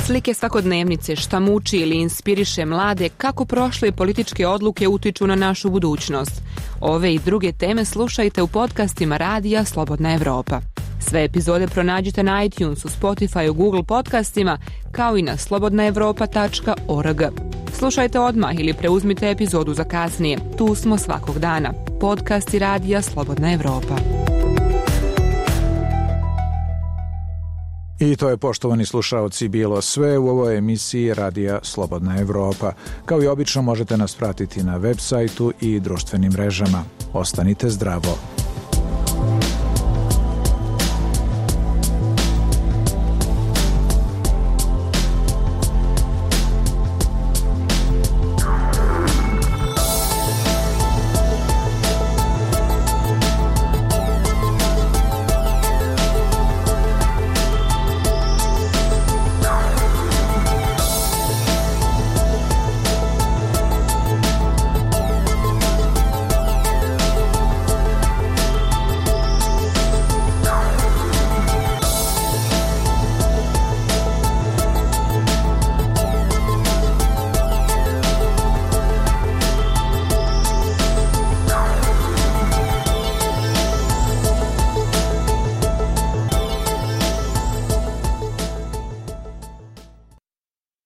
Slike svakodnevnice, šta muči ili inspiriše mlade, kako prošle političke odluke utiču na našu budućnost. Ove i druge teme slušajte u podcastima Radija Slobodna Evropa. Sve epizode pronađite na iTunesu, Spotify, Google podcastima, kao i na slobodnaevropa.org. Slušajte odmah ili preuzmite epizodu za kasnije. Tu smo svakog dana. Podcasti Radija Slobodna Evropa. I to je, poštovani slušaoci, bilo sve u ovoj emisiji Radija Slobodna Evropa. Kao i obično možete nas pratiti na web sajtu i društvenim mrežama. Ostanite zdravo.